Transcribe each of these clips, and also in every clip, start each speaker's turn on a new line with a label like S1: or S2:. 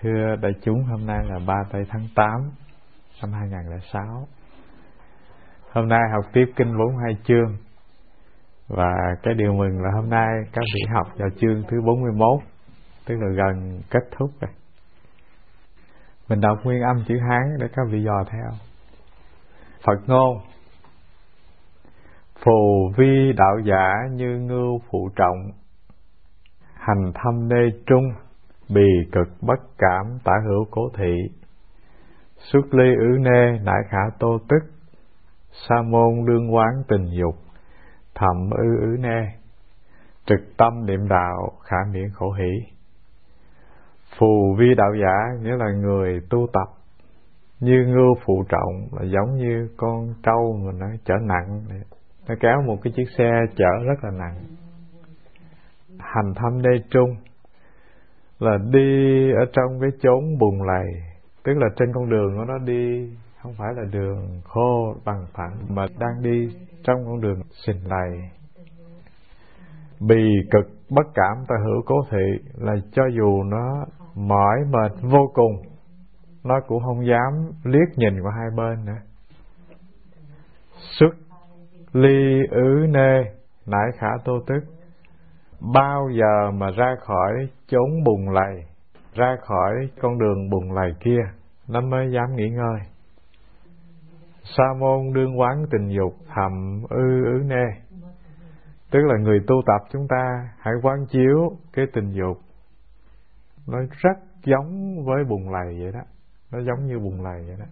S1: Thưa đại chúng, hôm nay là 3 tây tháng 8 năm 2006. Hôm nay học tiếp kinh 42 chương. Và cái điều mừng là hôm nay các vị học vào chương thứ 41, tức là gần kết thúc rồi. Mình đọc nguyên âm chữ Hán để các vị dò theo. Phật ngôn: phù vi đạo giả như ngưu phụ trọng, hành thâm nê trung, bì cực bất cảm tả hữu cố thị. Xuất ly ứ nê nải khả tô tức, sa môn đương quán tình dục, thậm ư nê. Trực tâm niệm đạo, khả miễn khổ hỷ. Phù vi đạo giả nghĩa là người tu tập. Như ngưu phụ trọng là giống như con trâu mà nó chở nặng, nó kéo một cái chiếc xe chở rất là nặng. Hành thâm nê trung là đi ở trong cái chốn bùn lầy, tức là trên con đường của nó đi không phải là đường khô bằng phẳng, mà đang đi trong con đường sình lầy. Bì cực bất cảm tà hữu cố thị là cho dù nó mỏi mệt vô cùng, nó cũng không dám liếc nhìn qua hai bên nữa. Xuất ly ứ nê nải khả tô tức, bao giờ mà ra khỏi chốn bùn lầy, ra khỏi con đường bùn lầy kia, nó mới dám nghỉ ngơi. Sa môn đương quán tình dục, thầm ư nê, tức là người tu tập chúng ta hãy quán chiếu cái tình dục. Nó rất giống với bùn lầy vậy đó, nó giống như bùn lầy vậy đó.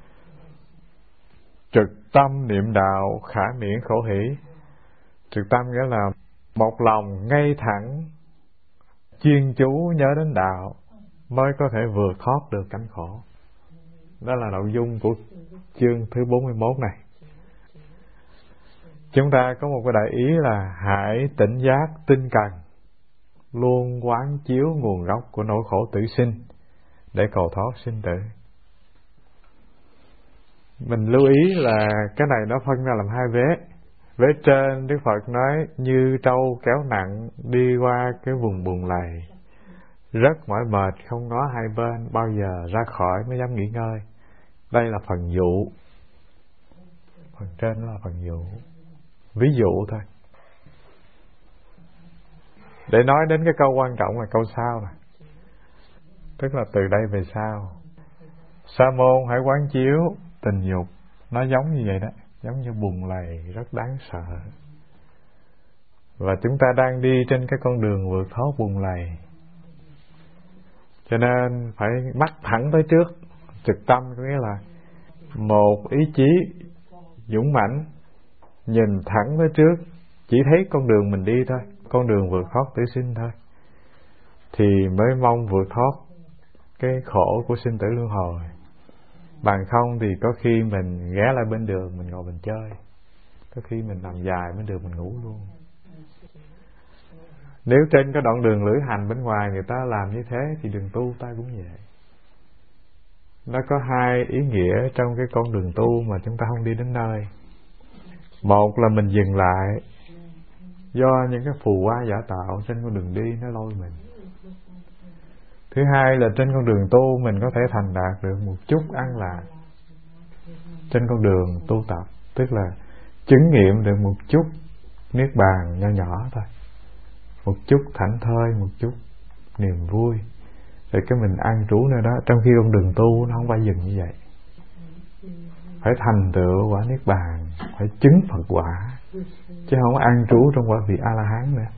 S1: Trực tâm niệm đạo, khả miễn khổ hỷ. Trực tâm nghĩa là một lòng ngay thẳng, chuyên chú nhớ đến đạo mới có thể vượt thoát được cảnh khổ. Đó là nội dung của chương thứ 41 này. Chúng ta có một cái đại ý là hãy tỉnh giác tinh cần, luôn quán chiếu nguồn gốc của nỗi khổ tử sinh để cầu thoát sinh tử. Mình lưu ý là cái này nó phân ra làm hai vế. Vế trên Đức Phật nói như trâu kéo nặng đi qua cái vùng bùn lầy, rất mỏi mệt, không ngó hai bên, bao giờ ra khỏi mới dám nghỉ ngơi. Đây là phần dụ. Phần trên là phần dụ, ví dụ thôi. Để nói đến cái câu quan trọng là câu sau này, tức là từ đây về sau, sa môn hãy quán chiếu tình dục. Nó giống như vậy đó, giống như bùn lầy rất đáng sợ. Và chúng ta đang đi trên cái con đường vượt thoát bùn lầy, cho nên phải mắt thẳng tới trước. Trực tâm có nghĩa là một ý chí dũng mãnh, nhìn thẳng tới trước, chỉ thấy con đường mình đi thôi, con đường vượt thoát tử sinh thôi, thì mới mong vượt thoát cái khổ của sinh tử luân hồi. Bằng không thì có khi mình ghé lại bên đường, mình ngồi mình chơi, có khi mình nằm dài bên đường mình ngủ luôn. Nếu trên cái đoạn đường lữ hành bên ngoài người ta làm như thế thì đường tu ta cũng vậy. Nó có hai ý nghĩa trong cái con đường tu mà chúng ta không đi đến nơi. Một là mình dừng lại do những cái phù hoa giả tạo trên con đường đi nó lôi mình. Thứ hai là trên con đường tu mình có thể thành đạt được một chút an lạc trên con đường tu tập, tức là chứng nghiệm được một chút niết bàn nho nhỏ thôi, một chút thảnh thơi, một chút niềm vui, rồi cái mình an trú nơi đó. Trong khi con đường tu nó không phải dừng như vậy, phải thành tựu quả niết bàn, phải chứng Phật quả, chứ không an trú trong quả vị A La Hán nữa.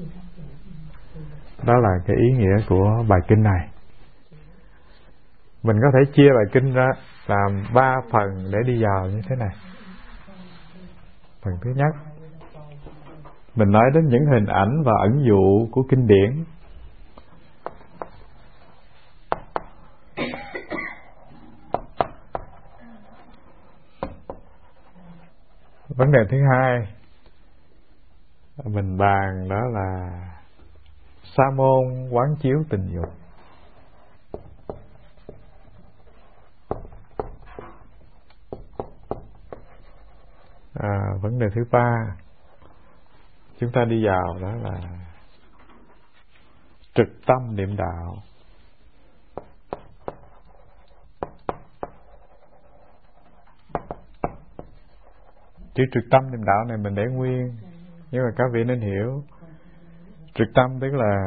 S1: Đó là cái ý nghĩa của bài kinh này. Mình có thể chia bài kinh ra làm 3 phần để đi vào như thế này. Phần thứ nhất, mình nói đến những hình ảnh và ẩn dụ của kinh điển. Vấn đề thứ hai, mình bàn đó là sa môn quán chiếu tình dục. Vấn đề thứ ba, chúng ta đi vào đó là trực tâm niệm đạo. Chữ trực tâm niệm đạo này mình để nguyên, nhưng mà các vị nên hiểu trực tâm tức là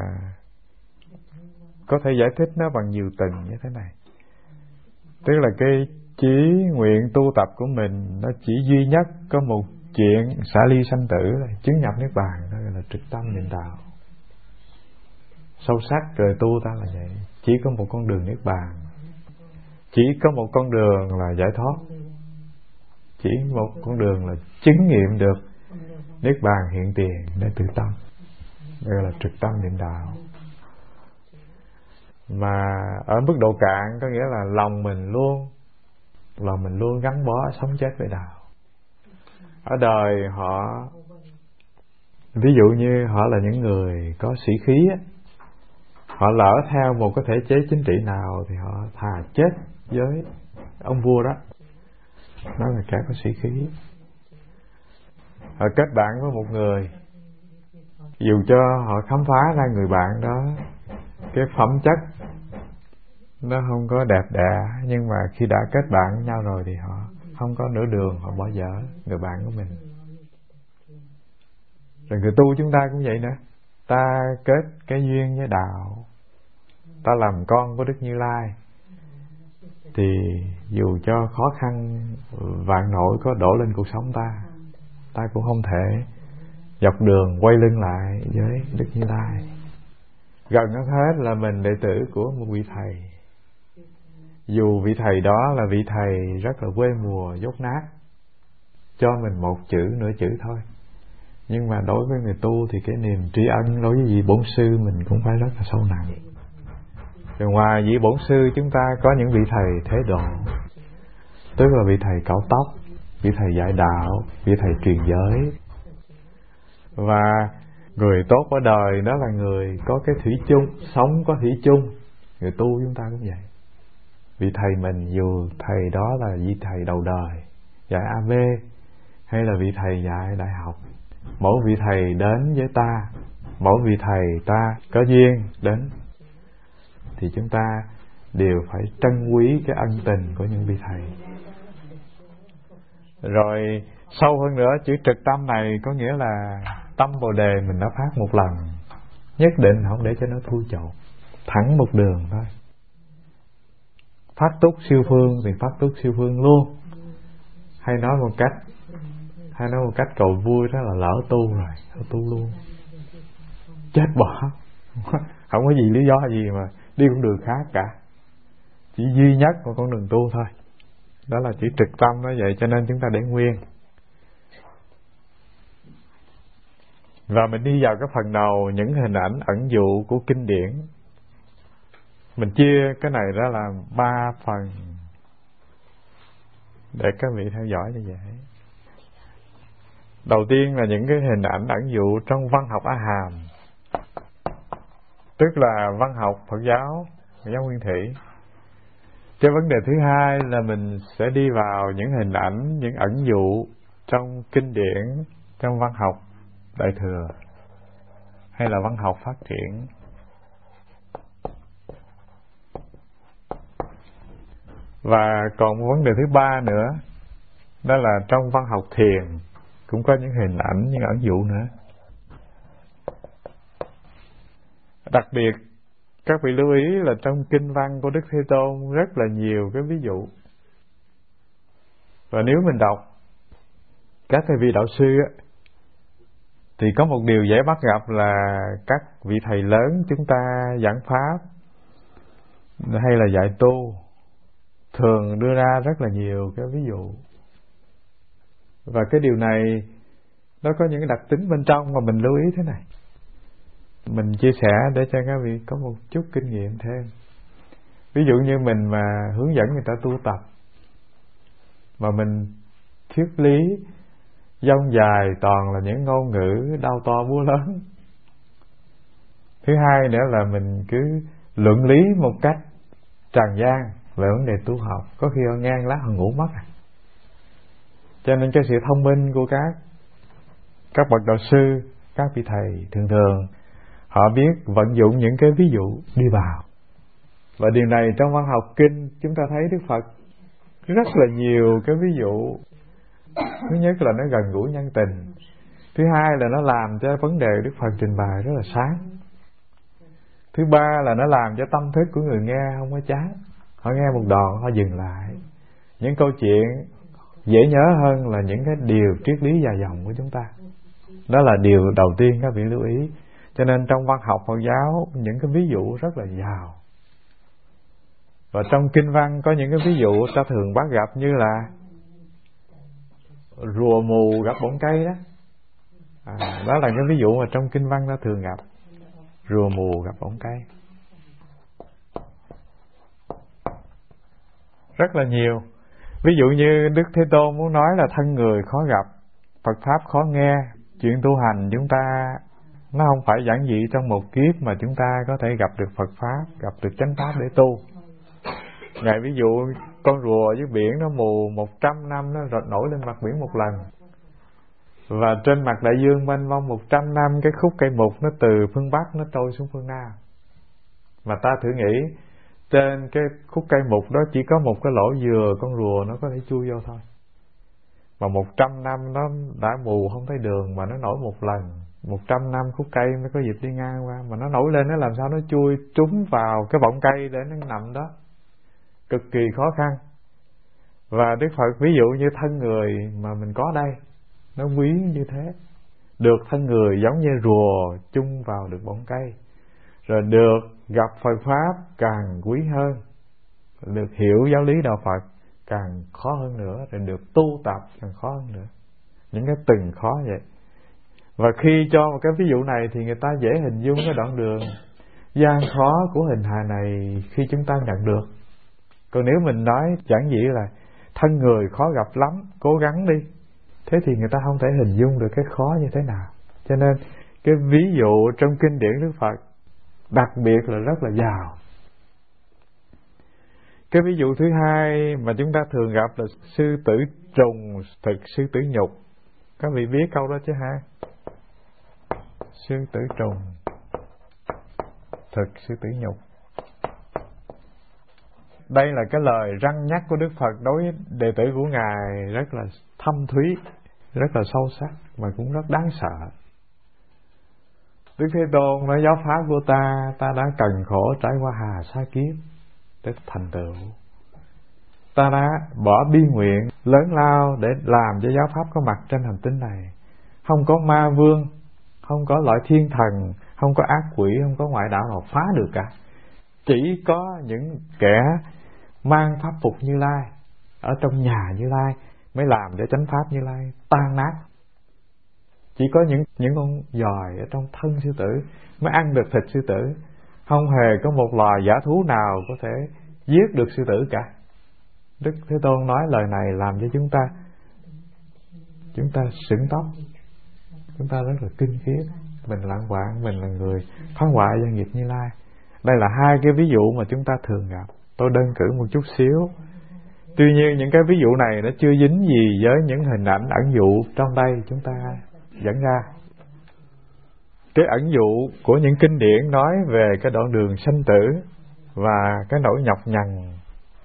S1: có thể giải thích nó bằng nhiều tầng như thế này. Tức là cái chí nguyện tu tập của mình nó chỉ duy nhất có một chuyện xả ly sanh tử, chứng nhập niết bàn, đó là trực tâm niệm đạo. Sâu sắc rồi tu ta là vậy, chỉ có một con đường niết bàn, chỉ có một con đường là giải thoát, chỉ một con đường là chứng nghiệm được niết bàn hiện tiền để tự tâm, đây là trực tâm niệm đạo. Mà ở mức độ cạn có nghĩa là lòng mình luôn gắn bó sống chết với đạo. Ở đời họ, ví dụ như họ là những người có sĩ khí á, họ lỡ theo một cái thể chế chính trị nào thì họ thà chết với ông vua đó, đó là kẻ có sĩ khí. Họ kết bạn với một người, dù cho họ khám phá ra người bạn đó cái phẩm chất nó không có đẹp đẽ, nhưng mà khi đã kết bạn với nhau rồi thì họ không có nửa đường họ bỏ dở người bạn của mình. Rồi người tu chúng ta cũng vậy nữa, ta kết cái duyên với đạo, ta làm con của Đức Như Lai, thì dù cho khó khăn vạn nỗi có đổ lên cuộc sống ta cũng không thể dọc đường quay lưng lại với Đức Như Lai. Gần hơn hết là mình đệ tử của một vị thầy, dù vị thầy đó là vị thầy rất là quê mùa dốt nát, cho mình một chữ nửa chữ thôi, nhưng mà đối với người tu thì cái niềm tri ân đối với vị bổn sư mình cũng phải rất là sâu nặng. Rồi ngoài vị bổn sư chúng ta có những vị thầy thế độ, tức là vị thầy cạo tóc, vị thầy dạy đạo, vị thầy truyền giới. Và người tốt ở đời đó là người có cái thủy chung, sống có thủy chung. Người tu chúng ta cũng vậy. Vị thầy mình dù thầy đó là vị thầy đầu đời dạy AV, hay là vị thầy dạy đại học, mỗi vị thầy đến với ta, mỗi vị thầy ta có duyên đến, thì chúng ta đều phải trân quý cái ân tình của những vị thầy. Rồi sâu hơn nữa, chữ trực tâm này có nghĩa là tâm Bồ Đề mình đã phát một lần, nhất định không để cho nó thui chột, thẳng một đường thôi. Phát túc siêu phương thì phát túc siêu phương luôn. Hay nói một cách cầu vui đó là lỡ tu rồi, lỡ tu luôn, chết bỏ. Không có gì lý do gì mà đi con đường khác cả, chỉ duy nhất một con đường tu thôi. Đó là chữ trực tâm đó vậy, cho nên chúng ta để nguyên. Và mình đi vào cái phần đầu, những hình ảnh ẩn dụ của kinh điển. Mình chia cái này ra là 3 phần để các vị theo dõi như vậy. Đầu tiên là những cái hình ảnh ẩn dụ trong văn học A Hàm, tức là văn học Phật giáo Nguyên Thủy. Cái vấn đề thứ hai là mình sẽ đi vào những hình ảnh, những ẩn dụ trong kinh điển, trong văn học Đại Thừa hay là văn học phát triển. Và còn một vấn đề thứ ba nữa, đó là trong văn học thiền cũng có những hình ảnh, những ẩn dụ nữa. Đặc biệt các vị lưu ý là trong kinh văn của Đức Thế Tôn rất là nhiều cái ví dụ. Và nếu mình đọc các thầy vị đạo sư á, thì có một điều dễ bắt gặp là các vị thầy lớn chúng ta giảng pháp hay là dạy tu thường đưa ra rất là nhiều cái ví dụ. Và cái điều này nó có những cái đặc tính bên trong mà mình lưu ý thế này. Mình chia sẻ để cho các vị có một chút kinh nghiệm thêm. Ví dụ như mình mà hướng dẫn người ta tu tập, mà mình thuyết lý dông dài toàn là những ngôn ngữ đau to búa lớn. Thứ hai nữa là mình cứ luận lý một cách tràn gian về vấn đề tu học, có khi họ ngang lát họ ngủ mất. Cho nên cái sự thông minh của các bậc đạo sư, các vị thầy thường họ biết vận dụng những cái ví dụ đi vào. Và điều này trong văn học kinh chúng ta thấy Đức Phật rất là nhiều cái ví dụ Thứ nhất là nó gần gũi nhân tình. Thứ hai là nó làm cho vấn đề Đức Phật trình bày rất là sáng. Thứ ba là nó làm cho tâm thức của người nghe không có chán. Họ nghe một đoạn họ dừng lại. Những câu chuyện dễ nhớ hơn là những cái điều triết lý dài dòng của chúng ta. Đó là điều đầu tiên các vị lưu ý. Cho nên trong văn học Phật giáo, những cái ví dụ rất là giàu. Và trong kinh văn có những cái ví dụ ta thường bắt gặp như là rùa mù gặp bóng cây đó. Đó là cái ví dụ mà trong kinh văn ta thường gặp. Rùa mù gặp bóng cây. Rất là nhiều. Ví dụ như Đức Thế Tôn muốn nói là thân người khó gặp, Phật Pháp khó nghe. Chuyện tu hành chúng ta nó không phải giản dị trong một kiếp mà chúng ta có thể gặp được Phật Pháp, gặp được chánh Pháp để tu. Ngài ví dụ con rùa dưới biển nó mù 100 năm nó rồi nổi lên mặt biển một lần. Và trên mặt đại dương mênh mông 100 năm cái khúc cây mục nó từ phương Bắc nó trôi xuống phương Nam. Mà ta thử nghĩ trên cái khúc cây mục đó chỉ có một cái lỗ dừa con rùa nó có thể chui vô thôi. Mà 100 năm nó đã mù không thấy đường mà nó nổi một lần. 100 năm khúc cây mới có dịp đi ngang qua. Mà nó nổi lên nó làm sao nó chui trúng vào cái bọng cây để nó nằm đó. Cực kỳ khó khăn. Và Đức Phật ví dụ như thân người mà mình có đây, nó quý như thế. Được thân người giống như rùa chung vào được bọng cây. Rồi được gặp Phật Pháp càng quý hơn. Được hiểu giáo lý đạo Phật càng khó hơn nữa. Rồi được tu tập càng khó hơn nữa. Những cái từng khó vậy. Và khi cho một cái ví dụ này thì người ta dễ hình dung cái đoạn đường gian khó của hình hài này khi chúng ta nhận được. Còn nếu mình nói giản dị là thân người khó gặp lắm, cố gắng đi, thế thì người ta không thể hình dung được cái khó như thế nào. Cho nên cái ví dụ trong kinh điển Đức Phật đặc biệt là rất là giàu. Cái ví dụ thứ hai mà chúng ta thường gặp là sư tử trùng thực sư tử nhục. Các vị biết câu đó chứ ha? Sư tử trùng thực sư tử nhục. Đây là cái lời răn nhắc của Đức Phật đối với đệ tử của Ngài rất là thâm thúy, rất là sâu sắc mà cũng rất đáng sợ. Đức Thế Tôn nói giáo pháp của ta đã cần khổ trải qua hà sa kiếp để thành tựu. Ta đã bỏ bi nguyện lớn lao để làm cho giáo pháp có mặt trên hành tinh này. Không có ma vương, không có loại thiên thần, không có ác quỷ, không có ngoại đạo nào phá được cả. Chỉ có những kẻ mang pháp phục Như Lai ở trong nhà Như Lai mới làm cho chánh pháp Như Lai tan nát. Chỉ có những con giòi ở trong thân sư tử mới ăn được thịt sư tử. Không hề có một loài dã thú nào có thể giết được sư tử cả. Đức Thế Tôn nói lời này làm cho chúng ta sửng tóc. Chúng ta rất là kinh khiếp. Mình lạng quạng, mình là người phá hoại doanh nghiệp Như Lai. Đây là hai cái ví dụ mà chúng ta thường gặp. Tôi đơn cử một chút xíu. Tuy nhiên những cái ví dụ này nó chưa dính gì với những hình ảnh ẩn dụ trong đây chúng ta dẫn ra. Cái ẩn dụ của những kinh điển nói về cái đoạn đường sanh tử và cái nỗi nhọc nhằn,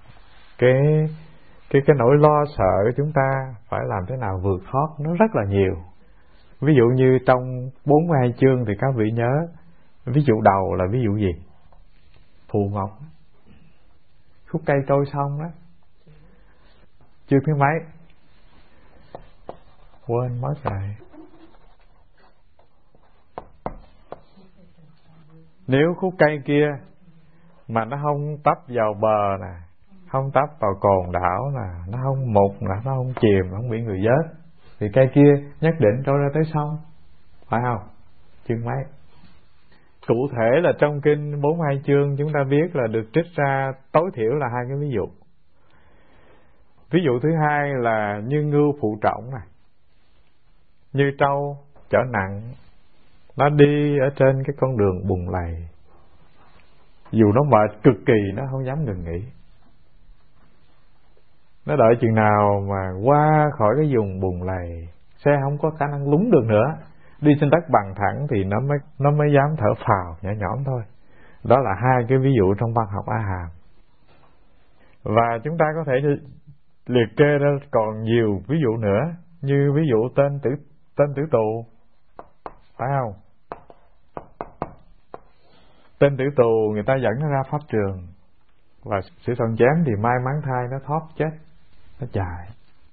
S1: cái nỗi lo sợ của chúng ta phải làm thế nào vượt thoát, nó rất là nhiều. Ví dụ như trong 42 chương thì các vị nhớ, ví dụ đầu là ví dụ gì? Phù Ngọc, khúc cây trôi sông đó. Chương thứ mấy? Quên mất rồi. Nếu khúc cây kia mà nó không tấp vào bờ nè, không tấp vào cồn đảo nè, nó không mục nè, nó không chìm, nó không bị người vớt, thì cây kia nhất định trôi ra tới sông, phải không? Chương mấy? Cụ thể là trong kinh 42 chương chúng ta biết là được trích ra tối thiểu là hai cái ví dụ. Ví dụ thứ hai là như ngưu phụ trọng này, như trâu chở nặng, nó đi ở trên cái con đường bùn lầy, dù nó mệt cực kỳ nó không dám ngừng nghỉ. Nó đợi chừng nào mà qua khỏi cái vùng bùn lầy, xe không có khả năng lún được nữa, đi trên đất bằng thẳng thì nó mới dám thở phào nhẹ nhõm thôi. Đó là hai cái ví dụ trong văn học A Hàm. Và chúng ta có thể liệt kê ra còn nhiều ví dụ nữa, như ví dụ tên tử tù, phải không? Tên tử tù người ta dẫn nó ra pháp trường, và Sĩ Thuận chém thì may mắn thai nó thoát chết, nó chạy.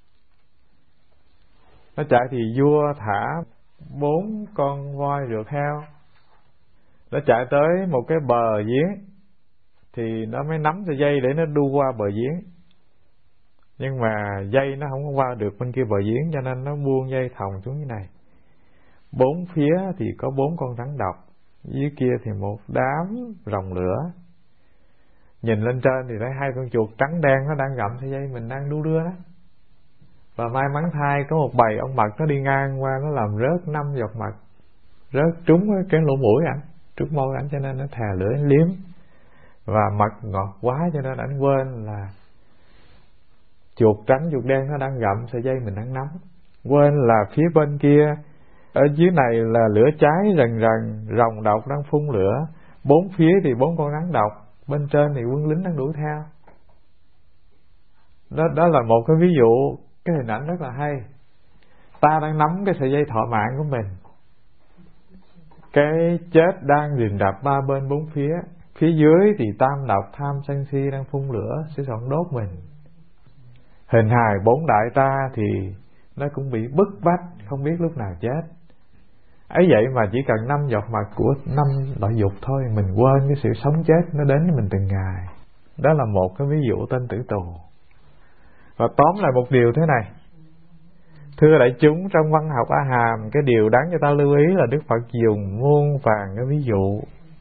S1: Nó chạy thì vua thả 4 con voi rượt theo. Nó chạy tới một cái bờ giếng thì nó mới nắm sợi dây để nó đu qua bờ giếng. Nhưng mà dây nó không có qua được bên kia bờ giếng, cho nên nó buông dây thòng xuống như này. 4 phía thì có 4 con rắn độc, dưới kia thì một đám rồng lửa. Nhìn lên trên thì thấy 2 con chuột trắng đen nó đang gặm sợi dây mình đang đu đưa đó. Và may mắn thay có một bầy ong mật nó đi ngang qua, nó làm rớt 5 giọt mật, rớt trúng cái lỗ mũi ảnh, trúng môi ảnh, cho nên nó thè lưỡi liếm. Và mật ngọt quá cho nên ảnh quên là chuột trắng chuột đen nó đang gặm sợi dây mình đang nắm, quên là phía bên kia ở dưới này là lửa cháy rần rần, rồng độc đang phun lửa, 4 phía thì 4 con rắn độc, bên trên thì quân lính đang đuổi theo. Đó là một cái ví dụ, cái hình ảnh rất là hay. Ta đang nắm cái sợi dây thọ mạng của mình, cái chết đang rình rập 3 bên 4 phía. Phía dưới thì tam độc tham sân si đang phun lửa sẽ dọn đốt mình. Hình hài 4 đại ta thì nó cũng bị bức bách, không biết lúc nào chết. Ấy vậy mà chỉ cần 5 giọt mật của 5 loại dục thôi, mình quên cái sự sống chết nó đến với mình từng ngày. Đó là một cái ví dụ tên tử tù. Và tóm lại một điều thế này, thưa đại chúng, trong văn học A Hàm, cái điều đáng cho ta lưu ý là Đức Phật dùng muôn vàn cái ví dụ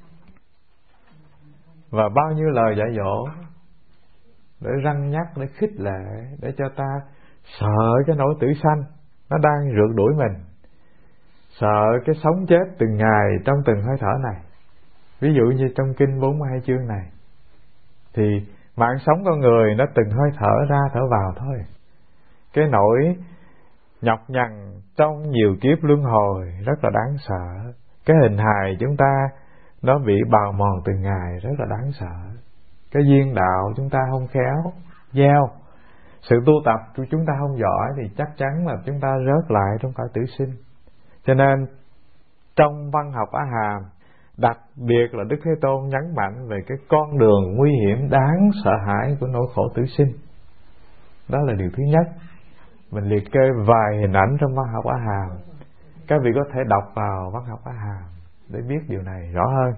S1: và bao nhiêu lời dạy dỗ để răn nhắc, để khích lệ, để cho ta sợ cái nỗi tử sanh nó đang rượt đuổi mình, sợ cái sống chết từng ngày trong từng hơi thở này. Ví dụ như trong kinh 42 chương này thì mạng sống con người nó từng hơi thở ra thở vào thôi. Cái nỗi nhọc nhằn trong nhiều kiếp luân hồi rất là đáng sợ. Cái hình hài chúng ta nó bị bào mòn từng ngày rất là đáng sợ. Cái duyên đạo chúng ta không khéo gieo, sự tu tập của chúng ta không giỏi thì chắc chắn là chúng ta rớt lại trong cõi tử sinh. Cho nên trong văn học A Hàm, đặc biệt là Đức Thế Tôn nhấn mạnh về cái con đường nguy hiểm đáng sợ hãi của nỗi khổ tử sinh. Đó là điều thứ nhất. Mình liệt kê vài hình ảnh trong văn học A Hàm. Các vị có thể đọc vào văn học A Hàm để biết điều này rõ hơn.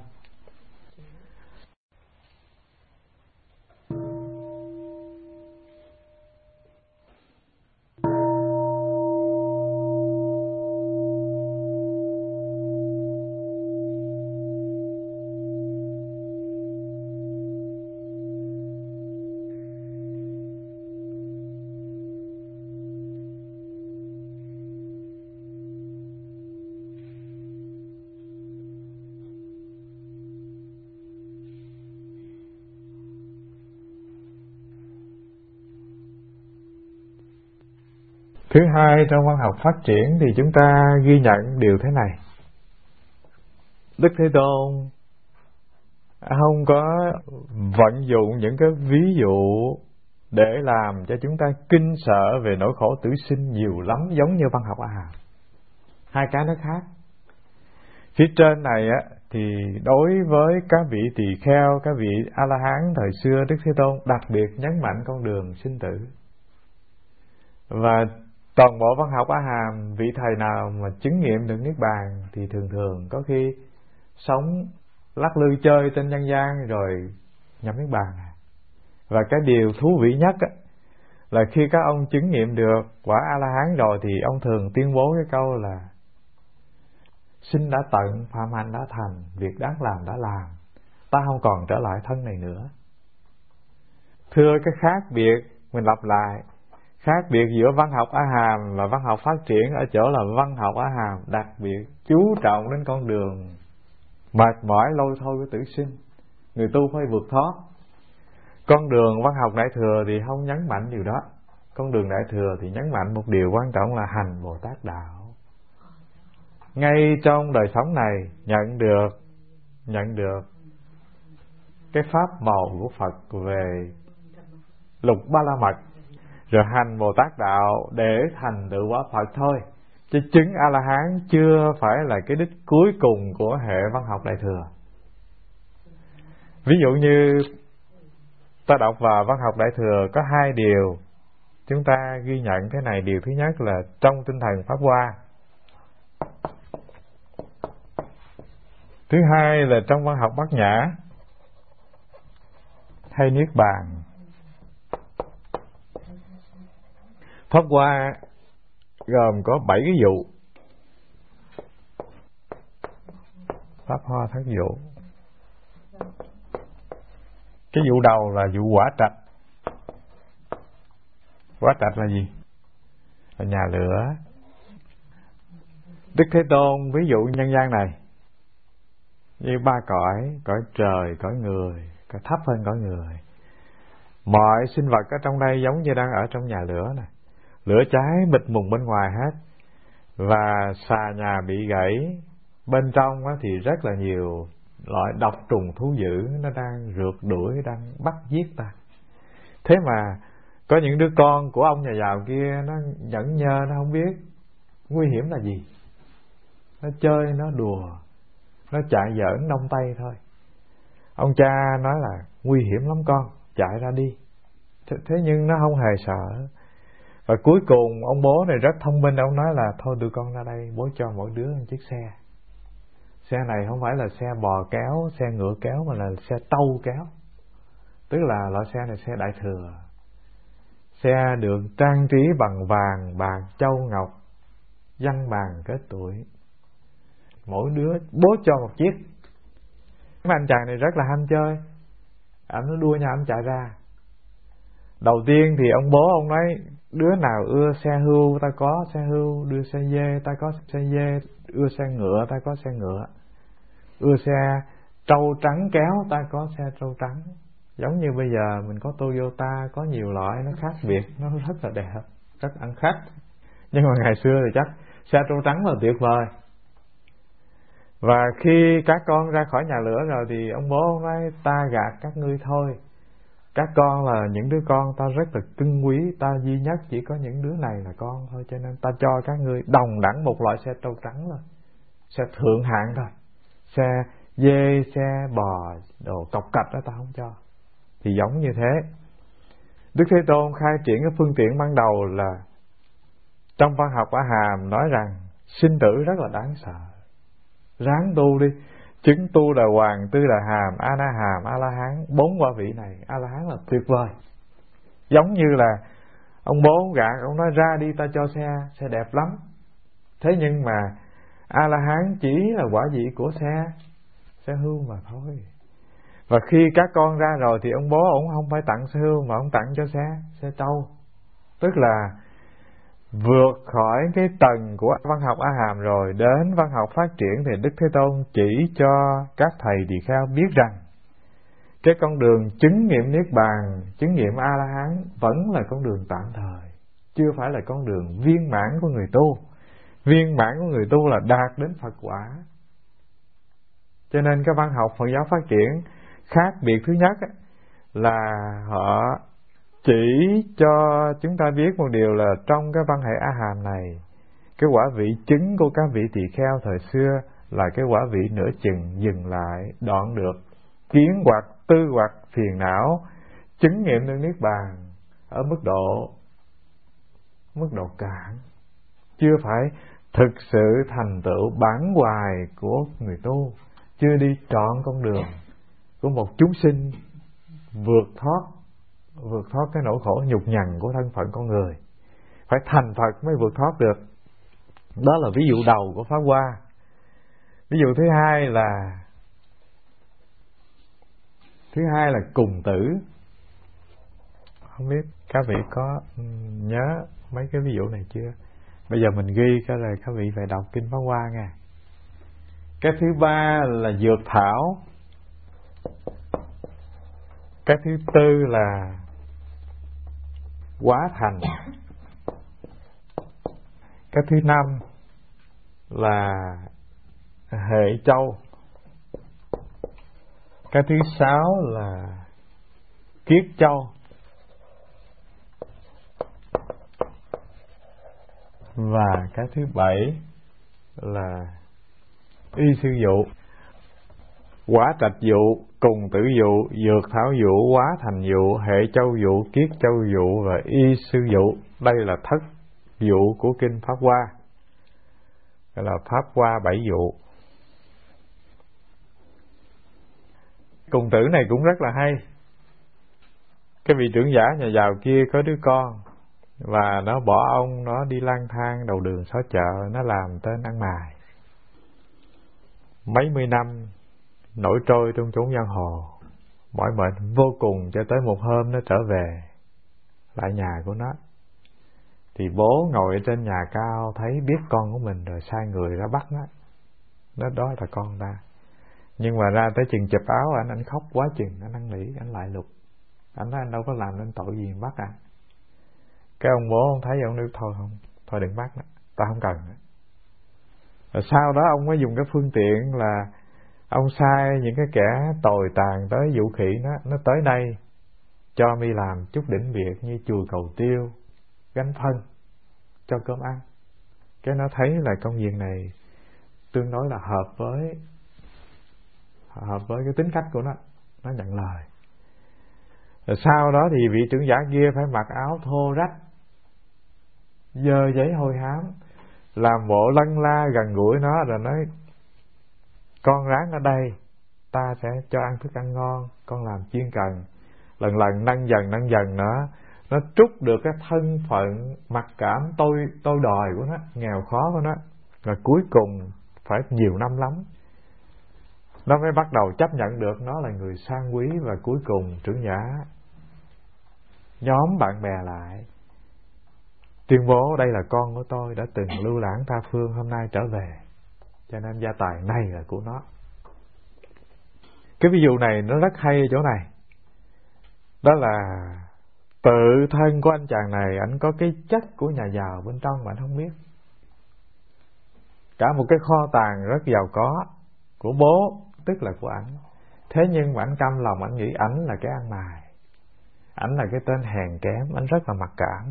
S1: Thứ hai, trong văn học phát triển thì chúng ta ghi nhận điều thế này. Đức Thế Tôn không có vận dụng những cái ví dụ để làm cho chúng ta kinh sợ về nỗi khổ tử sinh nhiều lắm, giống như văn học A Hàm. Hai cái nó khác. Phía trên này á thì đối với các vị tỳ kheo, các vị A-la-hán thời xưa, Đức Thế Tôn đặc biệt nhấn mạnh con đường sinh tử. Và toàn bộ văn học A Hàm, vị thầy nào mà chứng nghiệm được Niết Bàn thì thường thường có khi sống lắc lư chơi trên nhân gian rồi nhập Niết Bàn. Và cái điều thú vị nhất á, là khi các ông chứng nghiệm được quả A-la-hán rồi thì ông thường tuyên bố cái câu là sinh đã tận, phạm hạnh đã thành, việc đáng làm đã làm, ta không còn trở lại thân này nữa. Thưa, cái khác biệt, mình lặp lại, khác biệt giữa văn học A Hàm và văn học phát triển ở chỗ là văn học A Hàm đặc biệt chú trọng đến con đường mệt mỏi lôi thôi của tử sinh, người tu phải vượt thoát. Con đường văn học Đại Thừa thì không nhấn mạnh điều đó. Con đường Đại Thừa thì nhấn mạnh một điều quan trọng là hành Bồ Tát đạo. Ngay trong đời sống này nhận được cái pháp màu của Phật về lục ba la mật, rồi hành Bồ Tát đạo để thành tựu quả Phật thôi. Chứ chứng A-la-hán chưa phải là cái đích cuối cùng của hệ văn học Đại Thừa. Ví dụ như ta đọc vào văn học Đại Thừa có 2 điều chúng ta ghi nhận thế này. Điều thứ nhất là trong tinh thần Pháp Hoa. Thứ hai là trong văn học Bát Nhã hay Niết Bàn. Pháp Hoa gồm có 7 cái vụ. Pháp Hoa Thất Vụ. Cái vụ đầu là vụ Quả Trạch. Quả Trạch là gì? Là nhà lửa. Đức Thế Tôn ví dụ nhân gian này như 3 cõi: cõi trời, cõi người, cõi thấp hơn cõi người. Mọi sinh vật ở trong đây giống như đang ở trong nhà lửa này. Lửa cháy mịt mùng bên ngoài hết, và xà nhà bị gãy. Bên trong thì rất là nhiều loại độc trùng thú dữ, nó đang rượt đuổi, đang bắt giết ta. Thế mà có những đứa con của ông nhà giàu kia nó nhẫn nhơ, nó không biết nguy hiểm là gì. Nó chơi, nó đùa, nó chạy giỡn nông tay thôi. Ông cha nói là nguy hiểm lắm con, chạy ra đi. Thế nhưng nó không hề sợ. Và cuối cùng ông bố này rất thông minh, ông nói là thôi tụi con ra đây, bố cho mỗi đứa một chiếc xe. Xe này không phải là xe bò kéo, xe ngựa kéo, mà là xe tâu kéo. Tức là loại xe này xe Đại Thừa. Xe được trang trí bằng vàng, bạc, châu, ngọc, văn bàn kết tuổi. Mỗi đứa bố cho một chiếc. Mấy anh chàng này rất là ham chơi, anh nó đua nhau anh chạy ra. Đầu tiên thì ông bố ông nói đứa nào ưa xe hươu ta có xe hươu, đưa xe dê ta có xe dê, ưa xe ngựa ta có xe ngựa, ưa xe trâu trắng kéo ta có xe trâu trắng. Giống như bây giờ mình có Toyota, có nhiều loại nó khác biệt, nó rất là đẹp, rất ăn khách. Nhưng mà ngày xưa thì chắc xe trâu trắng là tuyệt vời. Và khi các con ra khỏi nhà lửa rồi thì ông bố nói ta gạt các ngươi thôi. Các con là những đứa con ta rất là cưng quý, ta duy nhất chỉ có những đứa này là con thôi, cho nên ta cho các ngươi đồng đẳng một loại xe trâu trắng thôi, xe thượng hạng thôi. Xe dê, xe bò, đồ cọc cạch đó ta không cho. Thì giống như thế, Đức Thế Tôn khai triển cái phương tiện ban đầu là trong văn học A Hàm nói rằng sinh tử rất là đáng sợ, ráng tu đi. Chứng tu đà hoàng, tư đà hàm, a na hàm, a la hán. 4 quả vị này, a la hán là tuyệt vời. Giống như là ông bố ông gạt, ông nói ra đi ta cho xe đẹp lắm. Thế nhưng mà a la hán chỉ là quả vị của xe hưu mà thôi. Và khi các con ra rồi thì ông bố ông không phải tặng xe hưu mà ông tặng cho xe trâu. Tức là vượt khỏi cái tầng của văn học A Hàm rồi đến văn học phát triển thì Đức Thế Tôn chỉ cho các thầy tỳ kheo biết rằng cái con đường chứng nghiệm Niết Bàn, chứng nghiệm A-la-hán vẫn là con đường tạm thời, chưa phải là con đường viên mãn của người tu. Viên mãn của người tu là đạt đến Phật quả. Cho nên cái văn học Phật giáo phát triển khác biệt thứ nhất là họ chỉ cho chúng ta biết một điều là trong cái văn hệ A Hàm này, cái quả vị chứng của các vị tỳ kheo thời xưa là cái quả vị nửa chừng dừng lại, đoạn được kiến hoặc tư hoặc phiền não, chứng nghiệm được Niết Bàn ở mức độ cạn, chưa phải thực sự thành tựu bản hoài của người tu, chưa đi trọn con đường của một chúng sinh vượt thoát cái nỗi khổ nhục nhằn của thân phận con người. Phải thành Phật mới vượt thoát được. Đó là ví dụ đầu của Pháp Hoa. Ví dụ thứ hai là cùng tử. Không biết các vị có nhớ mấy cái ví dụ này chưa? Bây giờ mình ghi cái rồi các vị phải đọc kinh Pháp Hoa nha. Cái thứ ba là dược thảo. Cái thứ tư là quá thành. Cái thứ năm là hệ châu. Cái thứ sáu là kiết châu. Và cái thứ 7 là y sư dụ. Quả trạch dụ, cùng tử dụ, dược thảo dụ, hóa thành dụ, hệ châu dụ, kiết châu dụ và y sư dụ. Đây là thất dụ của kinh Pháp Hoa, gọi là Pháp Hoa 7 dụ. Cùng tử này cũng rất là hay. Cái vị trưởng giả nhà giàu kia có đứa con, và nó bỏ ông nó đi lang thang đầu đường xó chợ, nó làm tên ăn mày. Mấy mươi năm nổi trôi trong chốn giang hồ, mỏi mệt vô cùng, cho tới một hôm nó trở về lại nhà của nó. Thì bố ngồi ở trên nhà cao, thấy biết con của mình rồi sai người ra bắt nó. Nó đó là con ta. Nhưng mà ra tới chừng chụp áo anh khóc quá chừng, anh năn nỉ, anh lại lục. Anh nói anh đâu có làm nên tội gì bắt à. Cái ông bố ông thấy ông nói thôi đừng bắt nữa, ta không cần nữa. Rồi sau đó ông mới dùng cái phương tiện là ông sai những cái kẻ tồi tàn tới vũ khỉ nó tới đây cho mi làm chút đỉnh việc như chùi cầu tiêu, gánh phân, cho cơm ăn. Cái nó thấy là công việc này tương đối là hợp với cái tính cách của nó nhận lời. Rồi sau đó thì vị trưởng giả kia phải mặc áo thô rách, dơ giấy hôi hám, làm bộ lân la gần gũi nó, rồi nói con ráng ở đây, ta sẽ cho ăn thức ăn ngon, con làm chuyên cần. Lần lần nâng dần nó trút được cái thân phận mặc cảm tôi đòi của nó, nghèo khó của nó. Rồi cuối cùng phải nhiều năm lắm nó mới bắt đầu chấp nhận được nó là người sang quý. Và cuối cùng trưởng giả nhóm bạn bè lại tuyên bố đây là con của tôi, đã từng lưu lãng tha phương, hôm nay trở về, cho nên gia tài này là của nó. Cái ví dụ này nó rất hay ở chỗ này, đó là tự thân của anh chàng này, ảnh có cái chất của nhà giàu bên trong mà anh không biết. Cả một cái kho tàng rất giàu có của bố, tức là của ảnh. Thế nhưng mà ảnh căm lòng, ảnh nghĩ ảnh là cái ăn mày, ảnh là cái tên hèn kém, ảnh rất là mặc cảm.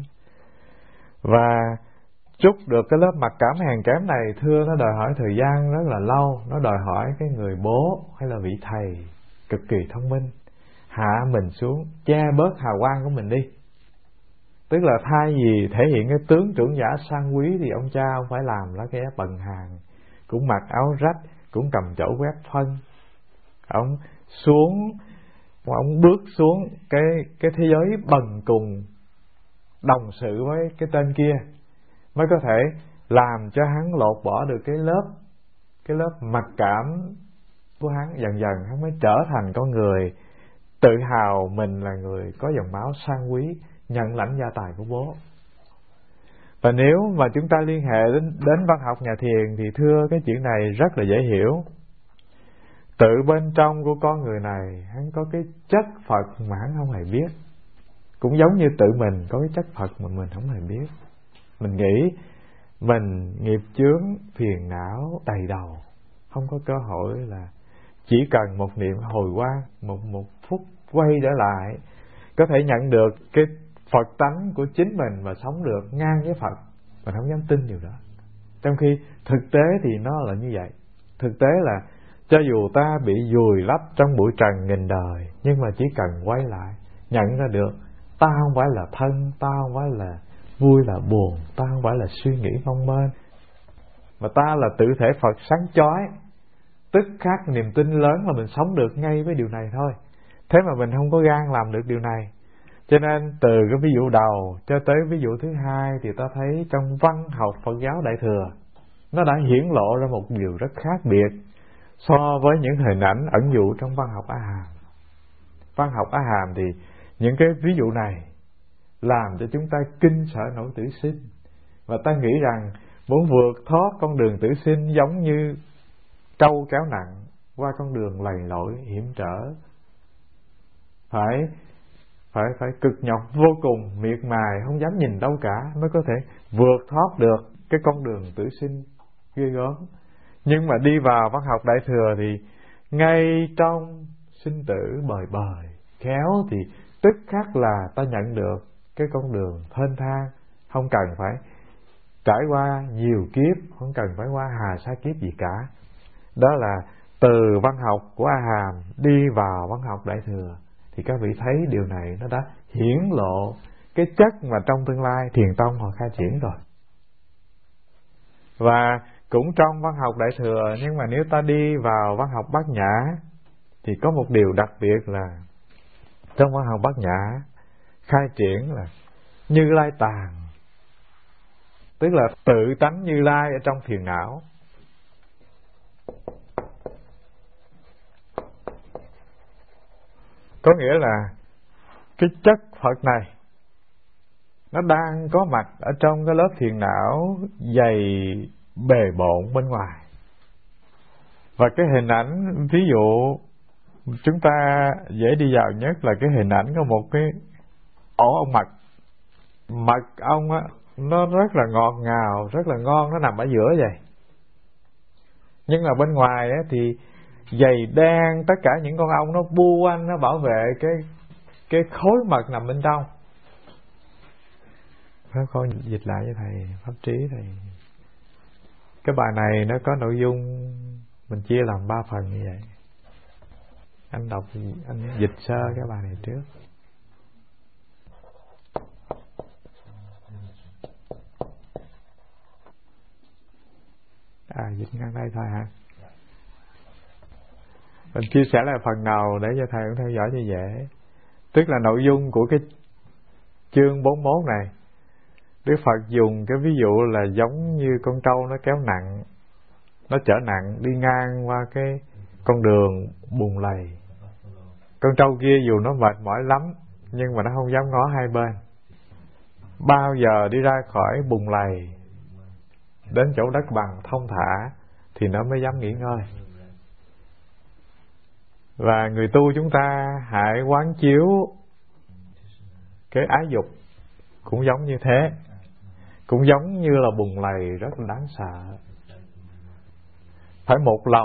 S1: Và chút được cái lớp mặc cảm hèn kém này, thưa, nó đòi hỏi thời gian rất là lâu. Nó đòi hỏi cái người bố hay là vị thầy cực kỳ thông minh hạ mình xuống, che bớt hào quang của mình đi. Tức là thay vì thể hiện cái tướng trưởng giả sang quý thì ông cha ông phải làm lá cái bần hàng, cũng mặc áo rách, cũng cầm chổi quét phân. Ông xuống, ông bước xuống cái thế giới bần cùng, đồng sự với cái tên kia, mới có thể làm cho hắn lột bỏ được cái lớp mặc cảm của hắn. Dần dần hắn mới trở thành con người tự hào mình là người có dòng máu sang quý, nhận lãnh gia tài của bố. Và nếu mà chúng ta liên hệ đến văn học nhà thiền thì thưa, cái chuyện này rất là dễ hiểu. Tự bên trong của con người này, hắn có cái chất Phật mà hắn không hề biết. Cũng giống như tự mình có cái chất Phật mà mình không hề biết. Mình nghĩ mình nghiệp chướng, phiền não đầy đầu, không có cơ hội là chỉ cần một niệm hồi quang, một phút quay trở lại, có thể nhận được cái Phật tánh của chính mình và sống được ngang với Phật. Mình không dám tin điều đó. Trong khi thực tế thì nó là như vậy. Thực tế là cho dù ta bị vùi lấp trong bụi trần nghìn đời, nhưng mà chỉ cần quay lại, nhận ra được ta không phải là thân, ta không phải là vui là buồn, ta không phải là suy nghĩ mong mên, mà ta là tự thể Phật sáng chói. Tức khắc niềm tin lớn là mình sống được ngay với điều này thôi. Thế mà mình không có gan làm được điều này. Cho nên từ cái ví dụ đầu cho tới ví dụ thứ hai thì ta thấy trong văn học Phật giáo Đại Thừa, nó đã hiển lộ ra một điều rất khác biệt so với những hình ảnh ẩn dụ trong văn học A Hàm. Văn học A Hàm thì những cái ví dụ này làm cho chúng ta kinh sợ nỗi tử sinh, và ta nghĩ rằng muốn vượt thoát con đường tử sinh giống như trâu kéo nặng qua con đường lầy lội hiểm trở, phải cực nhọc vô cùng, miệt mài không dám nhìn đâu cả mới có thể vượt thoát được cái con đường tử sinh ghê gớm. Nhưng mà đi vào văn học Đại Thừa thì ngay trong sinh tử bời bời khéo thì tức khắc là ta nhận được cái con đường thênh thang, không cần phải trải qua nhiều kiếp, không cần phải qua hà sa kiếp gì cả. Đó là từ văn học của A Hàm đi vào văn học Đại Thừa, thì các vị thấy điều này nó đã hiển lộ cái chất mà trong tương lai Thiền Tông họ khai triển rồi. Và cũng trong văn học Đại Thừa, nhưng mà nếu ta đi vào văn học Bát Nhã thì có một điều đặc biệt là trong văn học Bát Nhã khai triển là Như Lai tàng, tức là tự tánh Như Lai ở trong phiền não. Có nghĩa là cái chất Phật này nó đang có mặt ở trong cái lớp phiền não dày bề bộn bên ngoài. Và cái hình ảnh, ví dụ chúng ta dễ đi vào nhất là cái hình ảnh có một cái ổ ong mật. Mật ong á, nó rất là ngọt ngào, rất là ngon, nó nằm ở giữa vậy. Nhưng mà bên ngoài á thì dày đen, tất cả những con ong nó bu quanh, nó bảo vệ cái khối mật nằm bên trong. Pháp con dịch lại với thầy Pháp Trí thầy. Cái bài này nó có nội dung mình chia làm 3 phần như vậy. Anh đọc, anh dịch sơ cái bài này trước. Dịch ngang đây thôi hả? Mình chia sẻ lại phần nào để cho thầy cũng theo dõi cho dễ. Tức là nội dung của cái chương 41 này, Đức Phật dùng cái ví dụ là giống như con trâu nó kéo nặng, nó chở nặng đi ngang qua cái con đường bùn lầy. Con trâu kia dù nó mệt mỏi lắm nhưng mà nó không dám ngó hai bên. Bao giờ đi ra khỏi bùn lầy đến chỗ đất bằng thông thả thì nó mới dám nghỉ ngơi. Và người tu chúng ta hãy quán chiếu cái ái dục cũng giống như thế, cũng giống như là bùn lầy rất là đáng sợ. Phải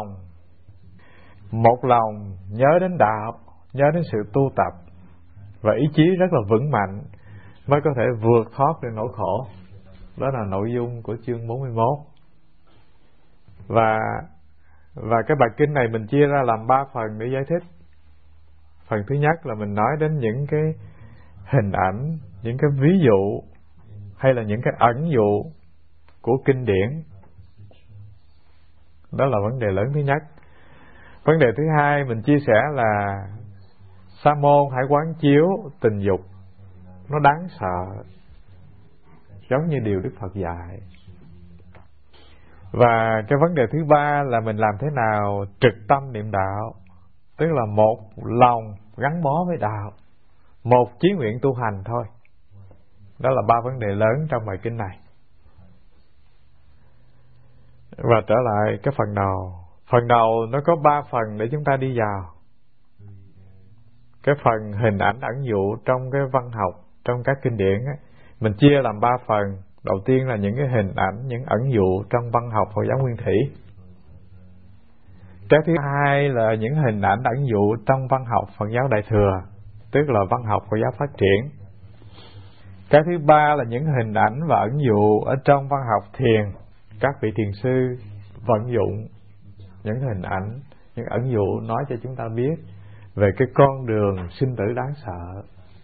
S1: một lòng nhớ đến đạo, nhớ đến sự tu tập, và ý chí rất là vững mạnh mới có thể vượt thoát được nỗi khổ. Đó là nội dung của chương 41. Và cái bài kinh này mình chia ra làm 3 phần để giải thích. Phần thứ nhất là mình nói đến những cái hình ảnh, những cái ví dụ hay là những cái ẩn dụ của kinh điển. Đó là vấn đề lớn thứ nhất. Vấn đề thứ hai mình chia sẻ là sa môn hãy quán chiếu tình dục, nó đáng sợ, giống như điều Đức Phật dạy. Và cái vấn đề thứ ba là mình làm thế nào trực tâm niệm đạo, tức là một lòng gắn bó với đạo, một chí nguyện tu hành thôi. Đó là 3 vấn đề lớn trong bài kinh này. Và trở lại cái phần đầu. Phần đầu nó có 3 phần để chúng ta đi vào. Cái phần hình ảnh ẩn dụ trong cái văn học, trong các kinh điển ấy, mình chia làm 3 phần. Đầu tiên là những cái hình ảnh, những ẩn dụ trong văn học Phật giáo Nguyên Thủy. Cái thứ hai là những hình ảnh ẩn dụ trong văn học Phật giáo Đại Thừa, tức là văn học Phật giáo phát triển. Cái thứ ba là những hình ảnh và ẩn dụ ở trong văn học thiền. Các vị thiền sư vận dụng những hình ảnh, những ẩn dụ nói cho chúng ta biết về cái con đường sinh tử đáng sợ.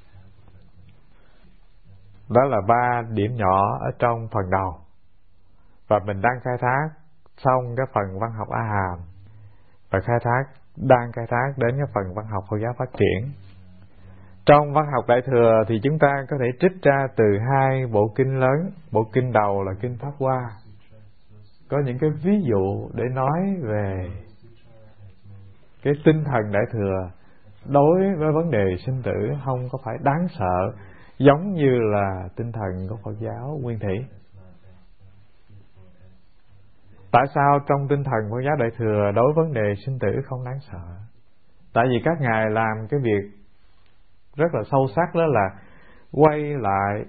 S1: Đó là 3 điểm nhỏ ở trong phần đầu. Và mình đang khai thác xong cái phần văn học A Hàm, và đang khai thác đến cái phần văn học Phật giáo phát triển. Trong văn học Đại Thừa thì chúng ta có thể trích ra từ 2 bộ kinh lớn. Bộ kinh đầu là kinh Pháp Hoa, có những cái ví dụ để nói về cái tinh thần Đại Thừa đối với vấn đề sinh tử không có phải đáng sợ giống như là tinh thần của Phật giáo Nguyên Thủy. Tại sao trong tinh thần Phật giáo Đại Thừa đối với vấn đề sinh tử không đáng sợ? Tại vì các ngài làm cái việc rất là sâu sắc, đó là quay lại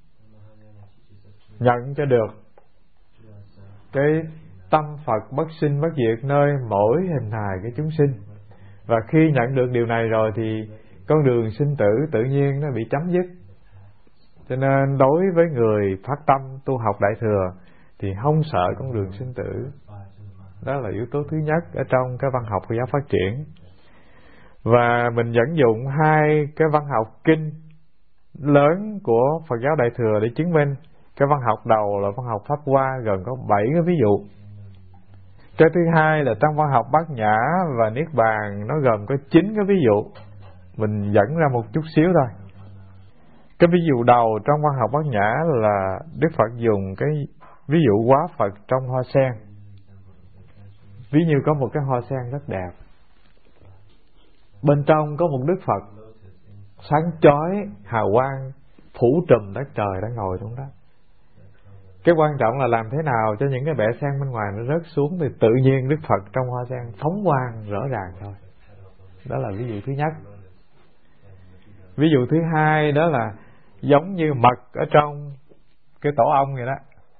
S1: nhận cho được cái tâm Phật bất sinh bất diệt nơi mỗi hình hài cái chúng sinh. Và khi nhận được điều này rồi thì con đường sinh tử tự nhiên nó bị chấm dứt. Cho nên đối với người phát tâm tu học Đại Thừa thì không sợ con đường sinh tử. Đó là yếu tố thứ nhất ở trong cái văn học Phật giáo phát triển. Và mình dẫn dụng hai cái văn học kinh lớn của Phật giáo Đại Thừa để chứng minh. Cái văn học đầu là văn học Pháp Hoa, gồm có 7 cái ví dụ. Cái thứ hai là trong văn học Bát Nhã và Niết Bàn, nó gồm có 9 cái ví dụ. Mình dẫn ra một chút xíu thôi. Cái ví dụ đầu trong văn học Bát Nhã là Đức Phật dùng cái ví dụ hóa Phật trong hoa sen. Ví như có một cái hoa sen rất đẹp, bên trong có một Đức Phật sáng chói, hào quang, phủ trùm đất trời đang ngồi trong đó. Cái quan trọng là làm thế nào cho những cái bẹ sen bên ngoài nó rớt xuống, thì tự nhiên Đức Phật trong hoa sen phóng quang rõ ràng thôi. Đó là ví dụ thứ nhất. Ví dụ thứ hai đó là giống như mật ở trong cái tổ ong vậy đó.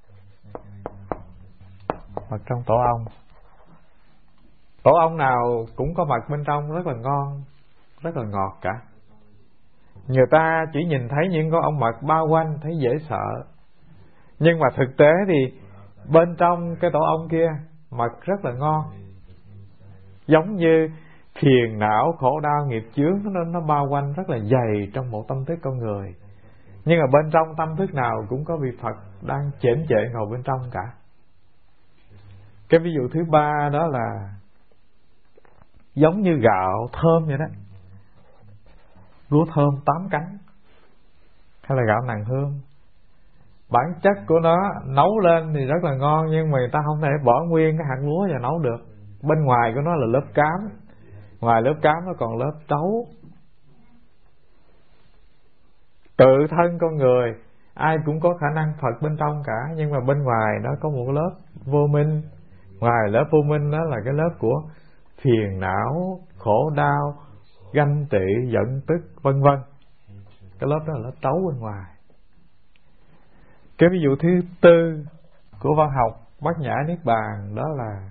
S1: Mật trong tổ ong. Tổ ong nào cũng có mật bên trong rất là ngon, rất là ngọt cả. Người ta chỉ nhìn thấy những con ong mật bao quanh thấy dễ sợ, nhưng mà thực tế thì bên trong cái tổ ong kia mật rất là ngon. Giống như phiền não, khổ đau, nghiệp chướng nó bao quanh rất là dày trong một tâm thức con người. Nhưng mà bên trong tâm thức nào cũng có vị Phật đang chễm chệ ngồi bên trong cả. Cái ví dụ thứ ba đó là giống như gạo thơm vậy đó. Lúa thơm 8 cánh, hay là gạo nàng hương. Bản chất của nó nấu lên thì rất là ngon, nhưng mà người ta không thể bỏ nguyên cái hạt lúa và nấu được. Bên ngoài của nó là lớp cám, ngoài lớp cám nó còn lớp trấu. Tự thân con người ai cũng có khả năng Phật bên trong cả, nhưng mà bên ngoài nó có một lớp vô minh. Ngoài lớp vô minh đó là cái lớp của phiền não, khổ đau, ganh tị, giận tức, vân vân. Cái lớp đó là lớp trấu bên ngoài. Cái ví dụ thứ tư của văn học Bát Nhã Niết Bàn đó là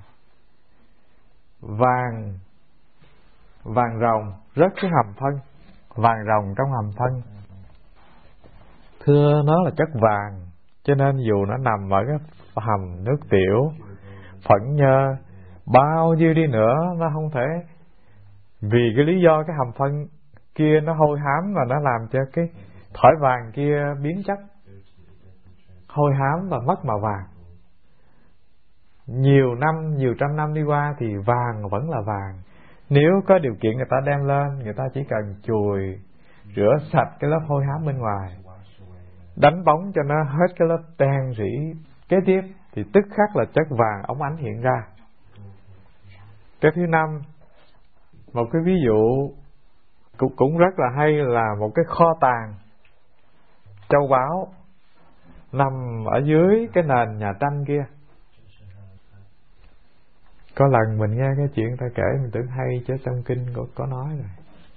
S1: vàng rồng rớt cái hầm phân. Vàng rồng trong hầm phân, thưa nó là chất vàng, cho nên dù nó nằm ở cái hầm nước tiểu, phẫn nhơ, bao nhiêu đi nữa nó không thể, vì cái lý do cái hầm phân kia nó hôi hám, và nó làm cho cái thỏi vàng kia biến chất, hôi hám và mất màu vàng. Nhiều năm, nhiều trăm năm đi qua thì vàng vẫn là vàng. Nếu có điều kiện người ta đem lên, người ta chỉ cần chùi rửa sạch cái lớp hôi hám bên ngoài, đánh bóng cho nó hết cái lớp đen rỉ kế tiếp, thì tức khắc là chất vàng óng ánh hiện ra. Cái thứ năm, một cái ví dụ cũng rất là hay là một cái kho tàng châu báu nằm ở dưới cái nền nhà tranh kia. Có lần mình nghe cái chuyện ta kể mình tưởng hay, chứ trong kinh có nói rồi.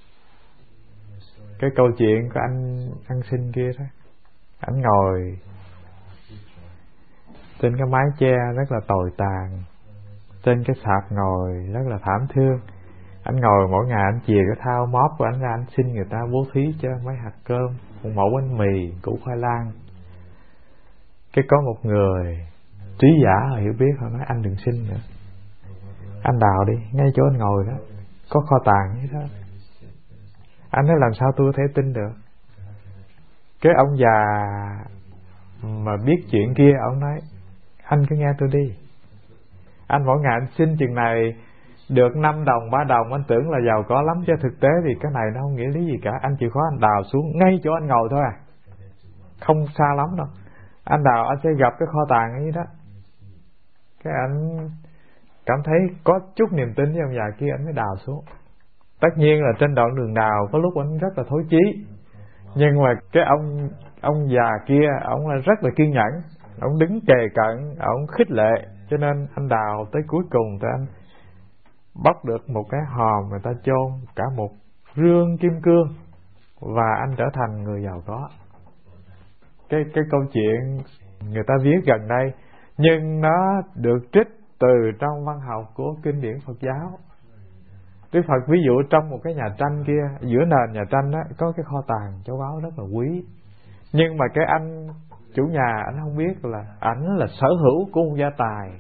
S1: Cái câu chuyện của anh ăn xin kia đó, ảnh ngồi trên cái mái che rất là tồi tàn, trên cái sạp ngồi rất là thảm thương. Anh ngồi mỗi ngày anh chìa cái thao móp của anh ra, anh xin người ta bố thí cho mấy hạt cơm, một mẩu bánh mì, củ khoai lang. Cái có một người trí giả họ hiểu biết, họ nói anh đừng xin nữa, anh đào đi, ngay chỗ anh ngồi đó có kho tàng như đó. Anh nói làm sao tôi có thể tin được. Cái ông già mà biết chuyện kia, ông nói anh cứ nghe tôi đi, anh mỗi ngày anh xin chừng này được 5 đồng 3 đồng, anh tưởng là giàu có lắm, chứ thực tế thì cái này nó không nghĩa lý gì cả. Anh chịu khó anh đào xuống ngay chỗ anh ngồi thôi à, không xa lắm đâu. Anh đào anh sẽ gặp cái kho tàng ấy đó. Cái anh cảm thấy có chút niềm tin với ông già kia, anh mới đào xuống. Tất nhiên là trên đoạn đường đào có lúc anh rất là thối chí, nhưng mà cái ông già kia ông là rất là kiên nhẫn, ông đứng kề cận, ông khích lệ, cho nên anh đào tới cuối cùng thì anh bóc được một cái hòm người ta chôn cả một rương kim cương, và anh trở thành người giàu có. Cái câu chuyện người ta viết gần đây, nhưng nó được trích từ trong văn học của kinh điển Phật giáo. Đức Phật ví dụ trong một cái nhà tranh kia, giữa nền nhà tranh đó có cái kho tàng châu báu rất là quý, nhưng mà cái anh chủ nhà ảnh không biết là ảnh là sở hữu của một gia tài.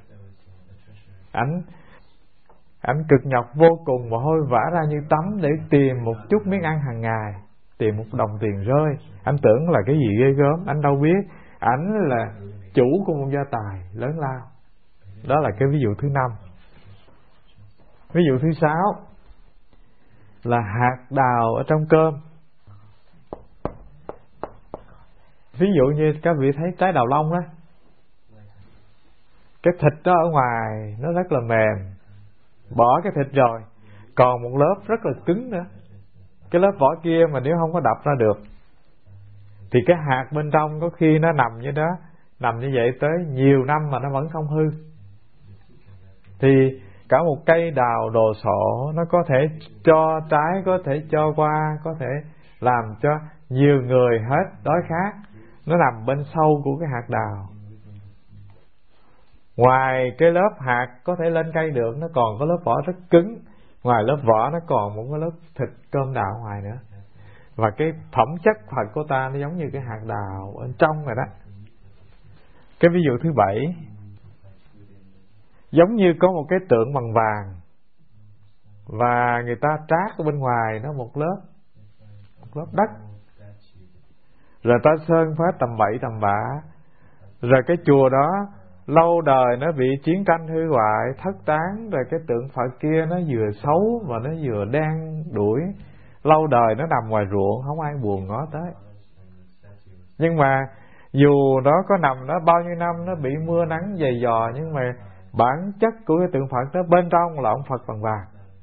S1: Ảnh cực nhọc vô cùng, mồ hôi vã ra như tắm để tìm một chút miếng ăn hàng ngày, tìm một đồng tiền rơi. Anh tưởng là cái gì ghê gớm, anh đâu biết ảnh là chủ của một gia tài lớn lao. Đó là cái ví dụ thứ 5. Ví dụ thứ 6 là hạt đào ở trong cơm. Ví dụ như các vị thấy trái đào long đó, cái thịt đó ở ngoài nó rất là mềm, bỏ cái thịt rồi còn một lớp rất là cứng nữa. Cái lớp vỏ kia mà nếu không có đập ra được thì cái hạt bên trong có khi nó nằm như đó, nằm như vậy tới nhiều năm mà nó vẫn không hư. Thì cả một cây đào đồ sộ nó có thể cho trái, có thể cho qua, có thể làm cho nhiều người hết đói khát. Nó nằm bên sâu của cái hạt đào. Ngoài cái lớp hạt có thể lên cây được, nó còn có lớp vỏ rất cứng. Ngoài lớp vỏ nó còn một cái lớp thịt cơm đào ở ngoài nữa. Và cái phẩm chất Phật của ta nó giống như cái hạt đào ở trong rồi đó. Cái ví dụ thứ 7, giống như có một cái tượng bằng vàng và người ta trát ở bên ngoài nó một lớp đất, rồi ta sơn phết tầm bậy tầm bạ. Rồi cái chùa đó lâu đời nó bị chiến tranh hư hoại, thất tán. Rồi cái tượng Phật kia nó vừa xấu và nó vừa đen đuổi. Lâu đời nó nằm ngoài ruộng, không ai buồn ngó tới. Nhưng mà dù nó có nằm đó bao nhiêu năm, nó bị mưa nắng dày dò, nhưng mà bản chất của cái tượng Phật đó bên trong là ông Phật bằng vàng.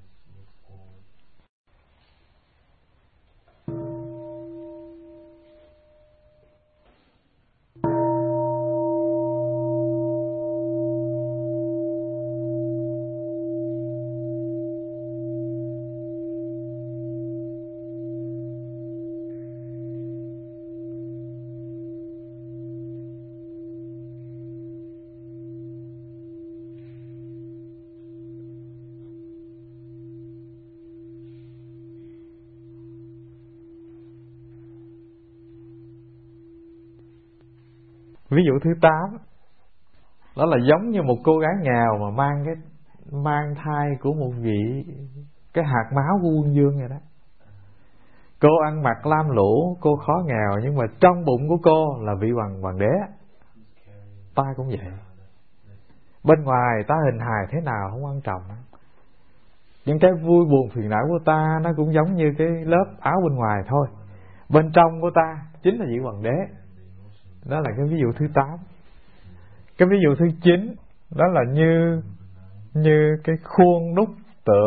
S1: Ví dụ thứ 8, đó là giống như một cô gái nghèo mà mang thai của một vị, cái hạt máu của quân vương vậy đó. Cô ăn mặc lam lũ, cô khó nghèo, nhưng mà trong bụng của cô là vị hoàng đế. Ta cũng vậy. Bên ngoài ta hình hài thế nào không quan trọng. Những cái vui buồn phiền não của ta nó cũng giống như cái lớp áo bên ngoài thôi. Bên trong của ta chính là vị hoàng đế. Đó là cái ví dụ thứ 8. Cái ví dụ thứ 9, đó là như cái khuôn đúc tượng.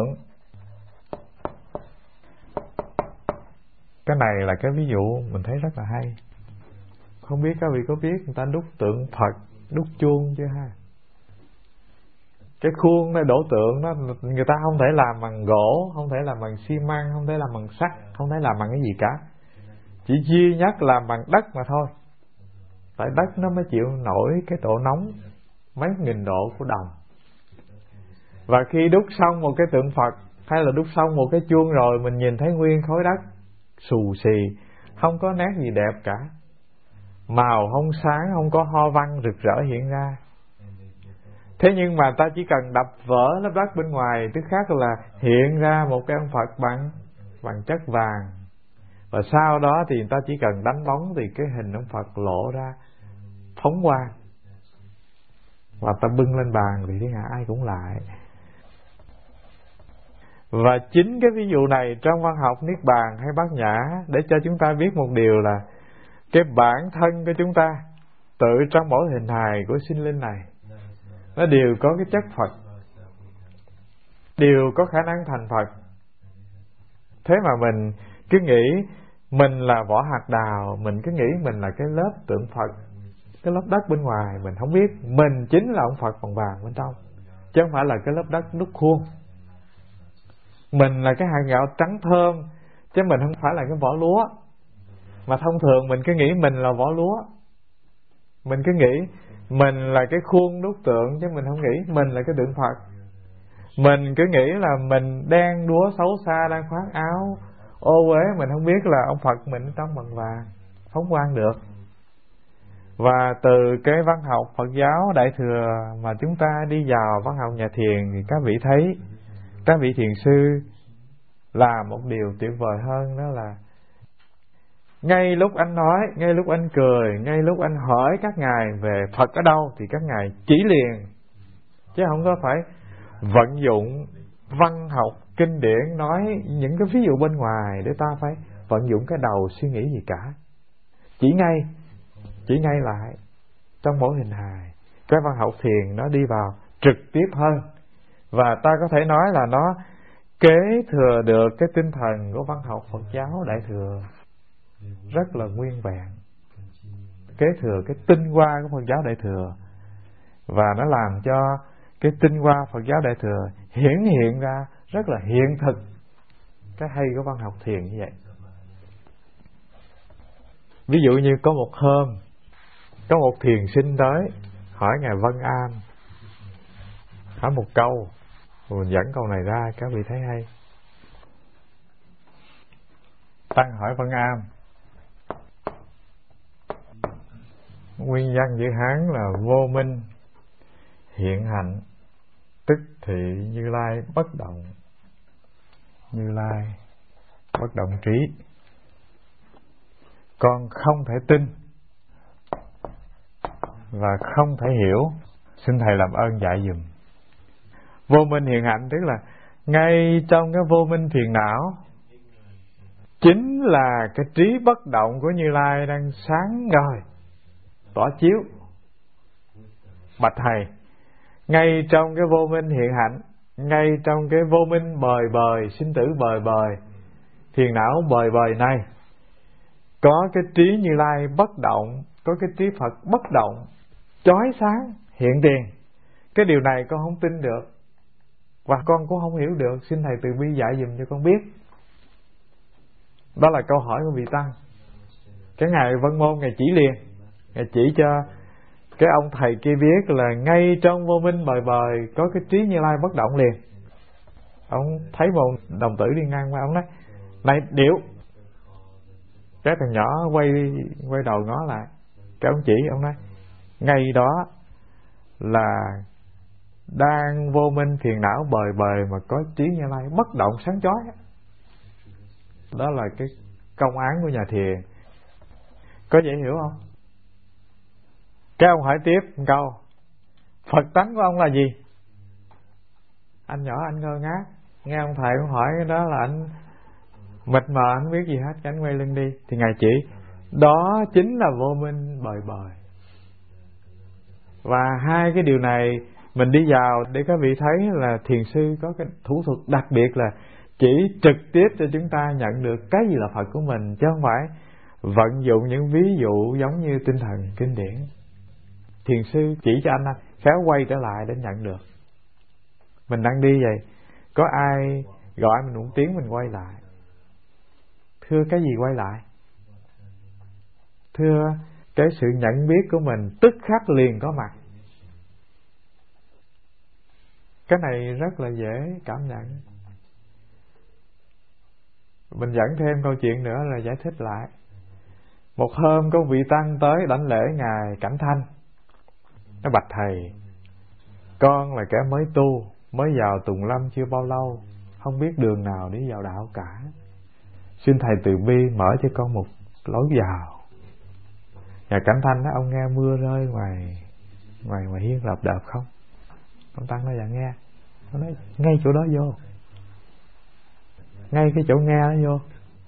S1: Cái này là cái ví dụ mình thấy rất là hay. Không biết các vị có biết người ta đúc tượng Phật, đúc chuông chưa ha? Cái khuôn này đổ tượng đó, người ta không thể làm bằng gỗ, không thể làm bằng xi măng, không thể làm bằng sắt, không thể làm bằng cái gì cả. Chỉ duy nhất làm bằng đất mà thôi. Tại đất nó mới chịu nổi cái độ nóng mấy nghìn độ của đồng. Và khi đúc xong một cái tượng Phật hay là đúc xong một cái chuông rồi, mình nhìn thấy nguyên khối đất xù xì, không có nét gì đẹp cả, màu không sáng, không có hoa văn rực rỡ hiện ra. Thế nhưng mà ta chỉ cần đập vỡ lớp đất bên ngoài, tức khác là hiện ra một cái ông Phật bằng chất vàng. Và sau đó thì người ta chỉ cần đánh bóng thì cái hình ông Phật lộ ra phóng quang, và ta bưng lên bàn thì thiên hạ ai cũng lại. Và chính cái ví dụ này trong văn học Niết Bàn hay Bát Nhã để cho chúng ta biết một điều là cái bản thân của chúng ta tự trong mỗi hình hài của sinh linh này nó đều có cái chất Phật, đều có khả năng thành Phật. Thế mà mình cứ nghĩ mình là vỏ hạt đào, mình cứ nghĩ mình là cái lớp tượng Phật, cái lớp đất bên ngoài, mình không biết mình chính là ông Phật bằng vàng bên trong, chứ không phải là cái lớp đất đúc khuôn. Mình là cái hạt gạo trắng thơm, chứ mình không phải là cái vỏ lúa. Mà thông thường mình cứ nghĩ mình là vỏ lúa, mình cứ nghĩ mình là cái khuôn đúc tượng, chứ mình không nghĩ mình là cái tượng Phật. Mình cứ nghĩ là mình đen đúa xấu xa, đang khoác áo ô uế, mình không biết là ông Phật mình trong bằng vàng phóng quang được. Và từ cái văn học Phật giáo Đại Thừa mà chúng ta đi vào văn học nhà thiền, thì các vị thấy các vị thiền sư làm một điều tuyệt vời hơn, đó là ngay lúc anh nói, ngay lúc anh cười, ngay lúc anh hỏi các ngài về Phật ở đâu, thì các ngài chỉ liền, chứ không có phải vận dụng văn học kinh điển nói những cái ví dụ bên ngoài để ta phải vận dụng cái đầu suy nghĩ gì cả. Chỉ ngay lại trong mỗi hình hài. Cái văn học thiền nó đi vào trực tiếp hơn, và ta có thể nói là nó kế thừa được cái tinh thần của văn học Phật giáo Đại Thừa rất là nguyên vẹn, kế thừa cái tinh hoa của Phật giáo Đại Thừa, và nó làm cho cái tinh hoa Phật giáo Đại Thừa hiển hiện ra rất là hiện thực cái hay của văn học thiền như vậy. Ví dụ như có một hôm có một thiền sinh tới hỏi ngài Vân Am, hỏi một câu, mình dẫn câu này ra, các vị thấy hay. Tăng hỏi Vân Am, nguyên văn chữ Hán là vô minh hiện hạnh, tức thị Như Lai bất động. Như Lai bất động trí, con không thể tin và không thể hiểu, xin thầy làm ơn dạy dùm. Vô minh hiện hạnh tức là ngay trong cái vô minh phiền não chính là cái trí bất động của Như Lai đang sáng ngời tỏ chiếu. Bạch thầy, ngay trong cái vô minh hiện hạnh, ngay trong cái vô minh bời bời, sinh tử bời bời, phiền não bời bời này, có cái trí Như Lai bất động, có cái trí Phật bất động chói sáng hiện tiền. Cái điều này con không tin được, và con cũng không hiểu được, xin thầy từ bi dạy dùm cho con biết. Đó là câu hỏi của vị tăng. Cái ngài Vân Môn ngài chỉ liền, ngài chỉ cho cái ông thầy kia biết là ngay trong vô minh bời bời có cái trí Như Lai bất động liền. Ông thấy một đồng tử đi ngang qua, ông nói: này điệu. Cái thằng nhỏ quay đầu ngó lại, cái ông chỉ, ông nói: ngay đó là đang vô minh phiền não bời bời mà có trí Như Lai bất động sáng chói. Đó là cái công án của nhà thiền. Có dễ hiểu không? Cái ông hỏi tiếp một câu: Phật tánh của ông là gì? Anh nhỏ anh ngơ ngác, nghe ông thầy ông hỏi cái đó là anh mịt mờ, anh không biết gì hết, anh quay lưng đi. Thì ngài chỉ: đó chính là vô minh bời bời. Và hai cái điều này mình đi vào để các vị thấy là thiền sư có cái thủ thuật đặc biệt là chỉ trực tiếp cho chúng ta nhận được cái gì là Phật của mình, chứ không phải vận dụng những ví dụ giống như tinh thần kinh điển. Thiền sư chỉ cho anh khéo quay trở lại để nhận được. Mình đang đi vậy, có ai gọi mình một tiếng mình quay lại. Thưa cái gì quay lại? Thưa cái sự nhận biết của mình tức khắc liền có mặt. Cái này rất là dễ cảm nhận. Mình dẫn thêm câu chuyện nữa là giải thích lại. Một hôm có vị tăng tới đảnh lễ ngài Cảnh Thanh. Nó: bạch thầy, con là kẻ mới tu, mới vào Tùng Lâm chưa bao lâu, không biết đường nào đi vào đạo cả. Xin thầy từ bi mở cho con một lối vào. Ngài Cảnh Thanh nói: ông nghe mưa rơi ngoài hiên lợp đợp không? Ông tăng nói: dạ nghe. Ông nói: ngay chỗ đó vô, ngay cái chỗ nghe đó vô.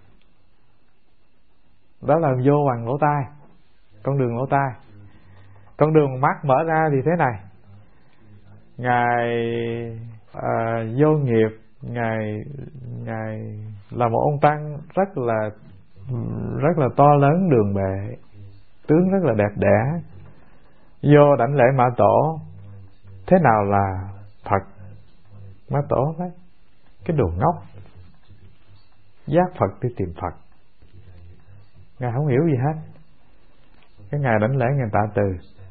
S1: Đó là vô bằng lỗ tai, con đường lỗ tai. Con đường mắt mở ra thì thế này. Ngài Vô Nghiệp, ngài là một ông tăng rất là to lớn đường bề, tướng rất là đẹp đẽ. Vô đảnh lễ Mã Tổ. Thế nào là Phật? Mã Tổ nói: cái đồ ngốc, giác Phật đi tìm Phật. Ngài không hiểu gì hết. Cái ngài đảnh lễ ngài tạ từ.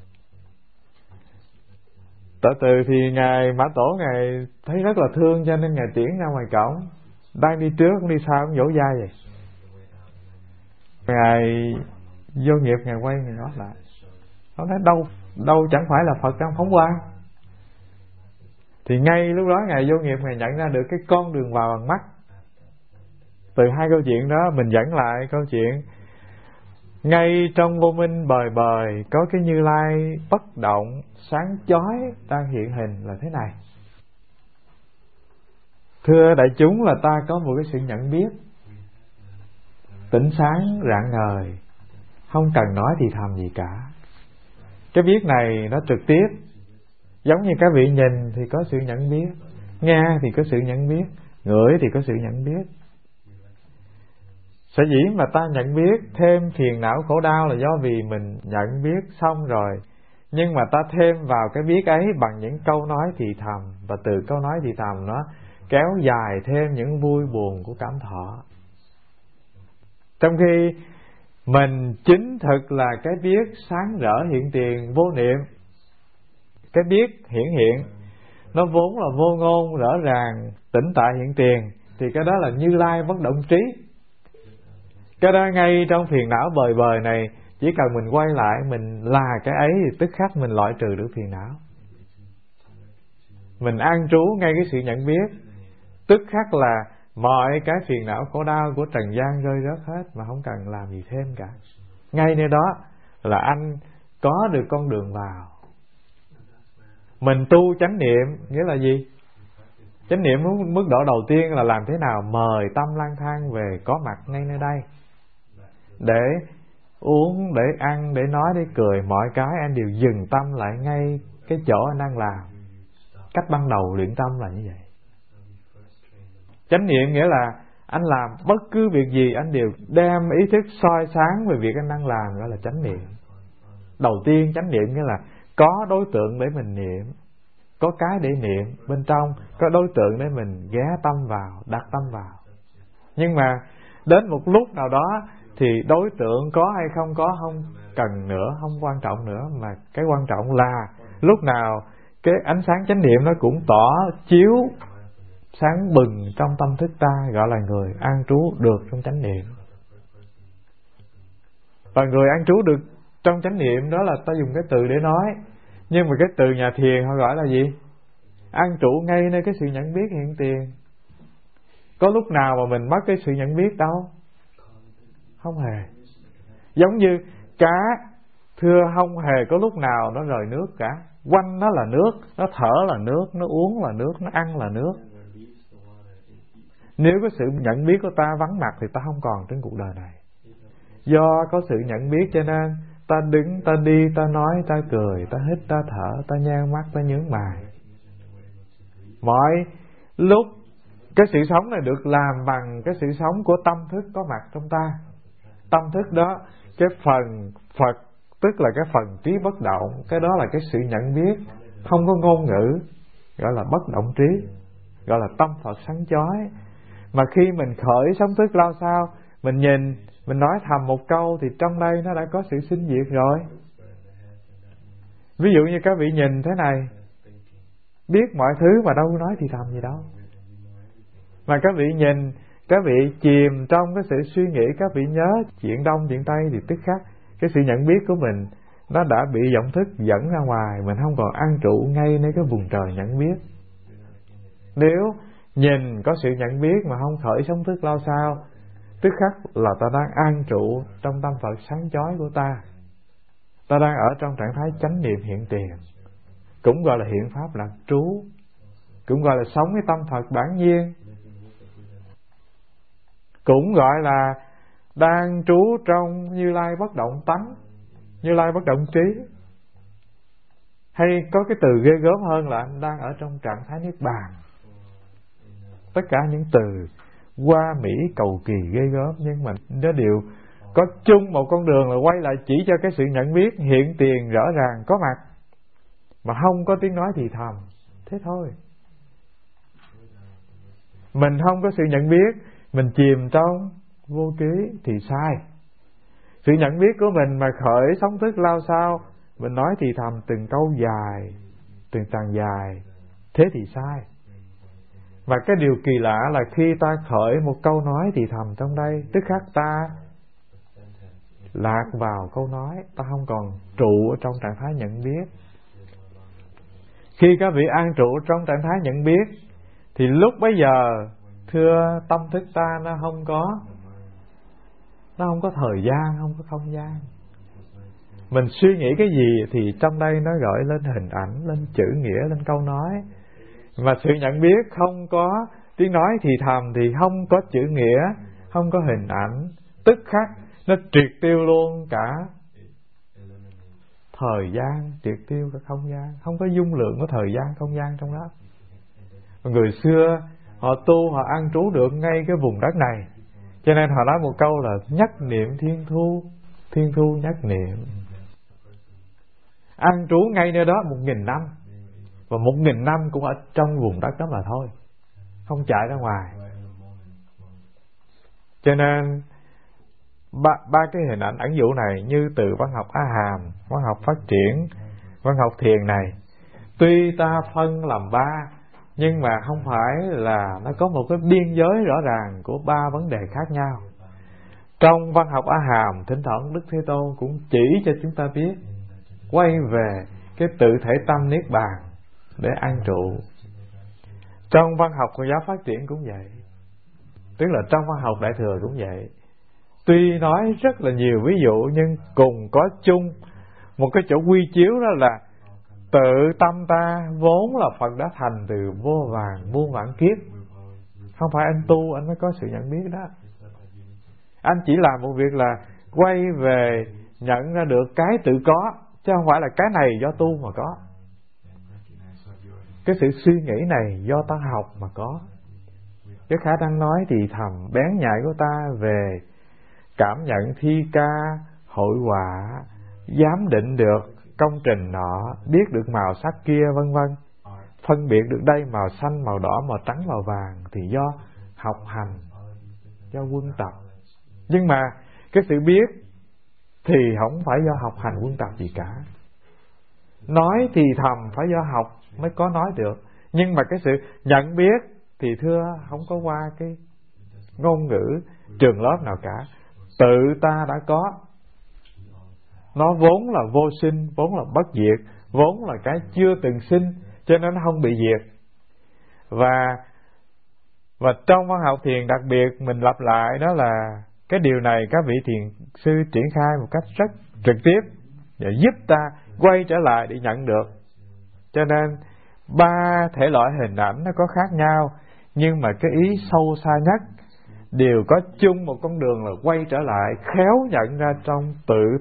S1: Tạ từ thì ngài Mã Tổ ngài thấy rất là thương, cho nên ngài tiễn ra ngoài cổng. Đang đi trước không đi sau, cũng vỗ vai vậy. Ngài Vô Nghiệp ngài quay ngài ngó lại. Nó nói đâu chẳng phải là Phật đang phóng quang. Thì ngay lúc đó Ngài Vô Nghiệp Ngài nhận ra được cái con đường vào bằng mắt. Từ hai câu chuyện đó mình dẫn lại câu chuyện ngay trong vô minh bời bời có cái Như Lai bất động sáng chói đang hiện hình là thế này. Thưa đại chúng, là ta có một cái sự nhận biết tỉnh sáng rạng ngời, không cần nói thì thầm gì cả. Cái biết này nó trực tiếp, giống như các vị nhìn thì có sự nhận biết, nghe thì có sự nhận biết, ngửi thì có sự nhận biết. Sở dĩ mà ta nhận biết thêm phiền não khổ đau là do vì mình nhận biết xong rồi, nhưng mà ta thêm vào cái biết ấy bằng những câu nói thì thầm, và từ câu nói thì thầm nó kéo dài thêm những vui buồn của cảm thọ. Trong khi mình chính thực là cái biết sáng rỡ hiện tiền vô niệm, cái biết hiện nó vốn là vô ngôn rõ ràng tĩnh tại hiện tiền, thì cái đó là Như Lai bất động trí. Cái đó ngay trong phiền não bời bời này, chỉ cần mình quay lại mình là cái ấy thì tức khắc mình loại trừ được phiền não. Mình an trú ngay cái sự nhận biết, tức khắc là mọi cái phiền não khổ đau của trần gian rơi rớt hết, mà không cần làm gì thêm cả. Ngay nơi đó là anh có được con đường vào. Mình tu chánh niệm nghĩa là gì? Chánh niệm mức độ đầu tiên là làm thế nào mời tâm lang thang về có mặt ngay nơi đây, để uống, để ăn, để nói, để cười, mọi cái anh đều dừng tâm lại ngay cái chỗ anh đang làm. Cách ban đầu luyện tâm là như vậy. Chánh niệm nghĩa là anh làm bất cứ việc gì anh đều đem ý thức soi sáng về việc anh đang làm, gọi là chánh niệm. Đầu tiên chánh niệm nghĩa là có đối tượng để mình niệm, có cái để niệm bên trong, có đối tượng để mình ghé tâm vào, đặt tâm vào. Nhưng mà đến một lúc nào đó thì đối tượng có hay không có không cần nữa, không quan trọng nữa, mà cái quan trọng là lúc nào cái ánh sáng chánh niệm nó cũng tỏ chiếu sáng bừng trong tâm thức ta, gọi là người an trú được trong chánh niệm. Và người an trú được trong chánh niệm đó là ta dùng cái từ để nói, nhưng mà cái từ nhà thiền họ gọi là gì? An trụ ngay nơi cái sự nhận biết hiện tiền. Có lúc nào mà mình mất cái sự nhận biết đâu? Không hề. Giống như cá, thưa không hề có lúc nào nó rời nước cả. Quanh nó là nước, nó thở là nước, nó uống là nước, nó ăn là nước. Nếu có sự nhận biết của ta vắng mặt thì ta không còn trên cuộc đời này. Do có sự nhận biết cho nên ta đứng, ta đi, ta nói, ta cười, ta hít, ta thở, ta nheo mắt, ta nhướng mày. Mọi lúc cái sự sống này được làm bằng cái sự sống của tâm thức có mặt trong ta. Tâm thức đó, cái phần Phật, tức là cái phần trí bất động, cái đó là cái sự nhận biết không có ngôn ngữ, gọi là bất động trí, gọi là tâm Phật sáng chói. Mà khi mình khởi sóng thức lao sao, mình nhìn, mình nói thầm một câu thì trong đây nó đã có sự sinh diệt rồi. Ví dụ như các vị nhìn thế này, biết mọi thứ mà đâu nói thì thầm gì đâu. Mà các vị nhìn, các vị chìm trong cái sự suy nghĩ, các vị nhớ chuyện đông chuyện tây thì tức khắc cái sự nhận biết của mình nó đã bị vọng thức dẫn ra ngoài, mình không còn an trụ ngay nơi cái vùng trời nhận biết. Nếu nhìn có sự nhận biết mà không khởi sóng thức lao sao, tức khắc là ta đang an trụ trong tâm Phật sáng chói của ta. Ta đang ở trong trạng thái chánh niệm hiện tiền, cũng gọi là hiện pháp lạc trú, cũng gọi là sống với tâm Phật bản nhiên, cũng gọi là đang trú trong Như Lai bất động tánh, Như Lai bất động trí. Hay có cái từ ghê gớm hơn là anh đang ở trong trạng thái niết bàn. Tất cả những từ hoa mỹ cầu kỳ ghê gớm, nhưng mà nó đều có chung một con đường là quay lại chỉ cho cái sự nhận biết hiện tiền rõ ràng có mặt, mà không có tiếng nói thì thầm. Thế thôi. Mình không có sự nhận biết, mình chìm trong vô ký thì sai. Sự nhận biết của mình mà khởi sóng thức lao sao, mình nói thì thầm từng câu dài, từng tràng dài, thế thì sai. Và cái điều kỳ lạ là khi ta khởi một câu nói thì thầm trong đây, tức khắc ta lạc vào câu nói, ta không còn trụ ở trong trạng thái nhận biết. Khi các vị an trụ trong trạng thái nhận biết thì lúc bấy giờ thưa tâm thức ta nó không có thời gian, không có không gian. Mình suy nghĩ cái gì thì trong đây nó gợi lên hình ảnh, lên chữ nghĩa, lên câu nói. Mà sự nhận biết không có tiếng nói thì thầm thì không có chữ nghĩa, không có hình ảnh, tức khắc nó triệt tiêu luôn cả thời gian, triệt tiêu cả không gian, không có dung lượng của thời gian không gian trong đó. Người xưa họ tu, họ an trú được ngay cái vùng đất này, cho nên họ nói một câu là nhất niệm thiên thu, thiên thu nhất niệm. An trú ngay nơi đó 1000 năm, và 1000 năm cũng ở trong vùng đất đó mà thôi, không chạy ra ngoài. Cho nên ba cái hình ảnh ẩn dụ này như từ văn học A Hàm, văn học phát triển, văn học thiền này, tuy ta phân làm ba, nhưng mà không phải là nó có một cái biên giới rõ ràng của ba vấn đề khác nhau. Trong văn học A Hàm, thỉnh thoảng Đức Thế Tôn cũng chỉ cho chúng ta biết quay về cái tự thể tâm niết bàn để an trụ. Trong văn học của giáo phát triển cũng vậy, tức là trong văn học Đại Thừa cũng vậy. Tuy nói rất là nhiều ví dụ nhưng cùng có chung một cái chỗ quy chiếu, đó là tự tâm ta vốn là Phật đã thành từ vô vàn muôn vạn kiếp. Không phải anh tu anh mới có sự nhận biết đó. Anh chỉ làm một việc là quay về nhận ra được cái tự có, chứ không phải là cái này do tu mà có. Cái sự suy nghĩ này do ta học mà có. Cái khả năng nói thì thầm bén nhạy của ta về cảm nhận thi ca, hội họa, giám định được công trình nọ, biết được màu sắc kia vân vân, phân biệt được đây màu xanh, màu đỏ, màu trắng, màu vàng thì do học hành, do quân tập. Nhưng mà cái sự biết thì không phải do học hành quân tập gì cả. Nói thì thầm phải do học mới có nói được, nhưng mà cái sự nhận biết thì thưa không có qua cái ngôn ngữ trường lớp nào cả. Tự ta đã có, nó vốn là vô sinh, vốn là bất diệt, vốn là cái chưa từng sinh, cho nên nó không bị diệt. Và trong văn học thiền đặc biệt mình lặp lại đó là cái điều này các vị thiền sư triển khai một cách rất trực tiếp để giúp ta quay trở lại để nhận được. Cho nên ba thể loại hình ảnh nó có khác nhau, nhưng mà cái ý sâu xa nhất đều có chung một con đường là quay trở lại, khéo nhận ra trong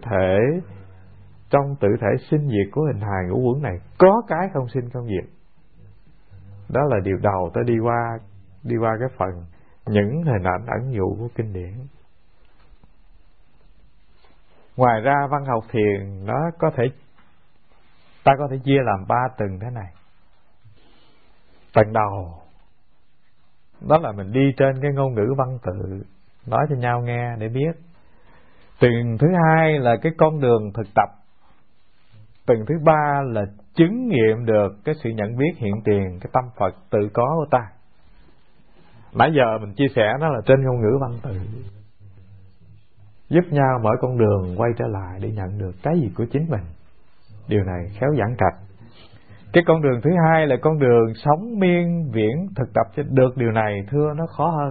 S1: tự thể sinh diệt của hình hài ngũ uẩn này có cái không sinh không diệt. Đó là điều đầu ta đi qua cái phần những hình ảnh ẩn dụ của kinh điển. Ngoài ra văn học thiền ta có thể chia làm 3 tầng thế này. Tầng đầu đó là mình đi trên cái ngôn ngữ văn tự, nói cho nhau nghe để biết. Tầng thứ hai là cái con đường thực tập. Tầng thứ ba là chứng nghiệm được cái sự nhận biết hiện tiền, cái tâm Phật tự có của ta. Nãy giờ mình chia sẻ nó là trên ngôn ngữ văn tự, giúp nhau mở con đường quay trở lại để nhận được cái gì của chính mình. Điều này khéo giảng trạch. Cái con đường thứ hai là con đường sống miên viễn thực tập cho được điều này, thưa nó khó hơn.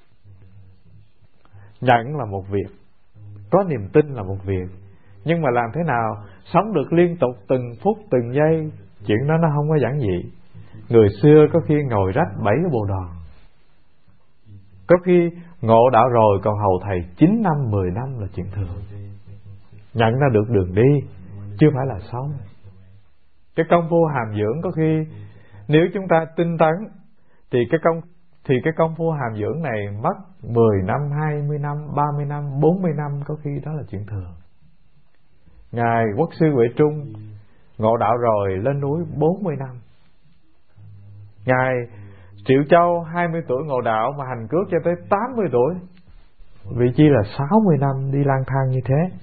S1: Nhận là một việc, có niềm tin là một việc, nhưng mà làm thế nào sống được liên tục từng phút từng giây, chuyện đó nó không có giản dị. Người xưa có khi ngồi rách 7 cái bồ đoàn, có khi ngộ đạo rồi còn hầu thầy 9 năm 10 năm là chuyện thường. Nhận ra được đường đi chưa phải là sống. Cái công phu hàm dưỡng có khi nếu chúng ta tinh tấn thì cái công phu hàm dưỡng này mất 10 năm, 20 năm, 30 năm, 40 năm, có khi đó là chuyện thường. Ngài Quốc sư Huệ Trung ngộ đạo rồi lên núi 40 năm. Ngài Triệu Châu 20 tuổi ngộ đạo mà hành cước cho tới 80 tuổi. Vị chi là 60 năm đi lang thang như thế.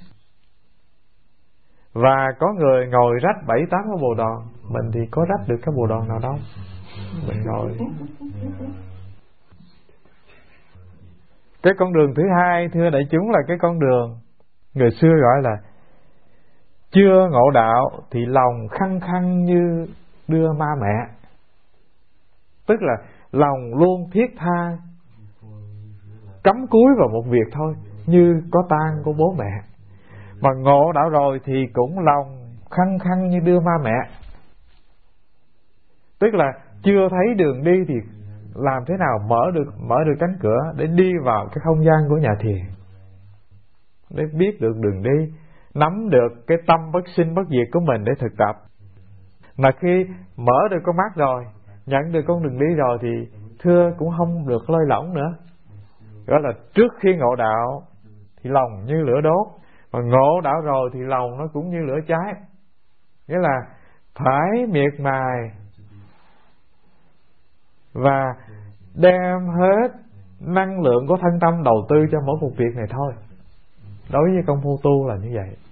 S1: Và có người ngồi rách 7-8 cái bồ đoàn, mình thì có rách được cái bồ đoàn nào đâu. Mình ngồi. Cái con đường thứ hai thưa đại chúng là cái con đường Người xưa gọi là chưa ngộ đạo thì lòng khăng khăng như đưa ma mẹ. Tức là lòng luôn thiết tha cắm cúi vào một việc thôi, như có tang của bố mẹ. Mà ngộ đạo rồi thì cũng lòng khăng khăng như đưa ma mẹ. Tức là chưa thấy đường đi thì làm thế nào mở được cánh cửa để đi vào cái không gian của nhà thiền, để biết được đường đi, nắm được cái tâm bất sinh bất diệt của mình để thực tập. Mà khi mở được con mắt rồi, nhận được con đường đi rồi thì thưa cũng không được lơi lỏng nữa. Gọi là trước khi ngộ đạo thì lòng như lửa đốt, mà ngộ đạo rồi thì lòng nó cũng như lửa cháy. Nghĩa là phải miệt mài và đem hết năng lượng của thân tâm đầu tư cho mỗi một việc này thôi. Đối với công phu tu là như vậy.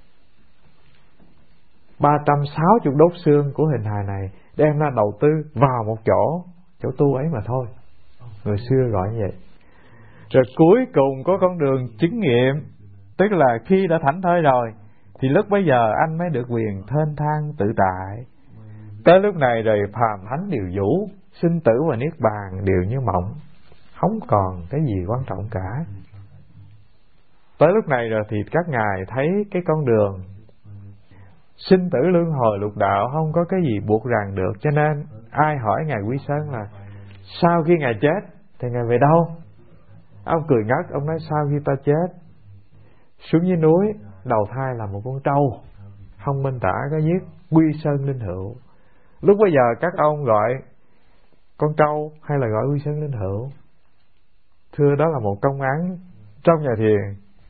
S1: 360 đốt xương của hình hài này đem ra đầu tư vào một chỗ tu ấy mà thôi. Người xưa gọi như vậy. Rồi cuối cùng có con đường chứng nghiệm, tức là khi đã thảnh thơi rồi thì lúc bấy giờ anh mới được quyền thênh thang tự tại. Tới lúc này rồi phàm thánh đều vũ, sinh tử và niết bàn đều như mộng, không còn cái gì quan trọng cả. Tới lúc này rồi thì các ngài thấy cái con đường sinh tử luân hồi lục đạo không có cái gì buộc ràng được. Cho nên ai hỏi ngài Quy Sơn là sau khi ngài chết thì ngài về đâu? Ông cười ngất, ông nói sau khi ta chết xuống dưới núi đầu thai là một con trâu. Không Minh Tả có viết Quy Sơn Linh Hữu. Lúc bây giờ các ông gọi con trâu hay là gọi Quy Sơn Linh Hữu? Thưa, đó là một công án trong nhà thiền.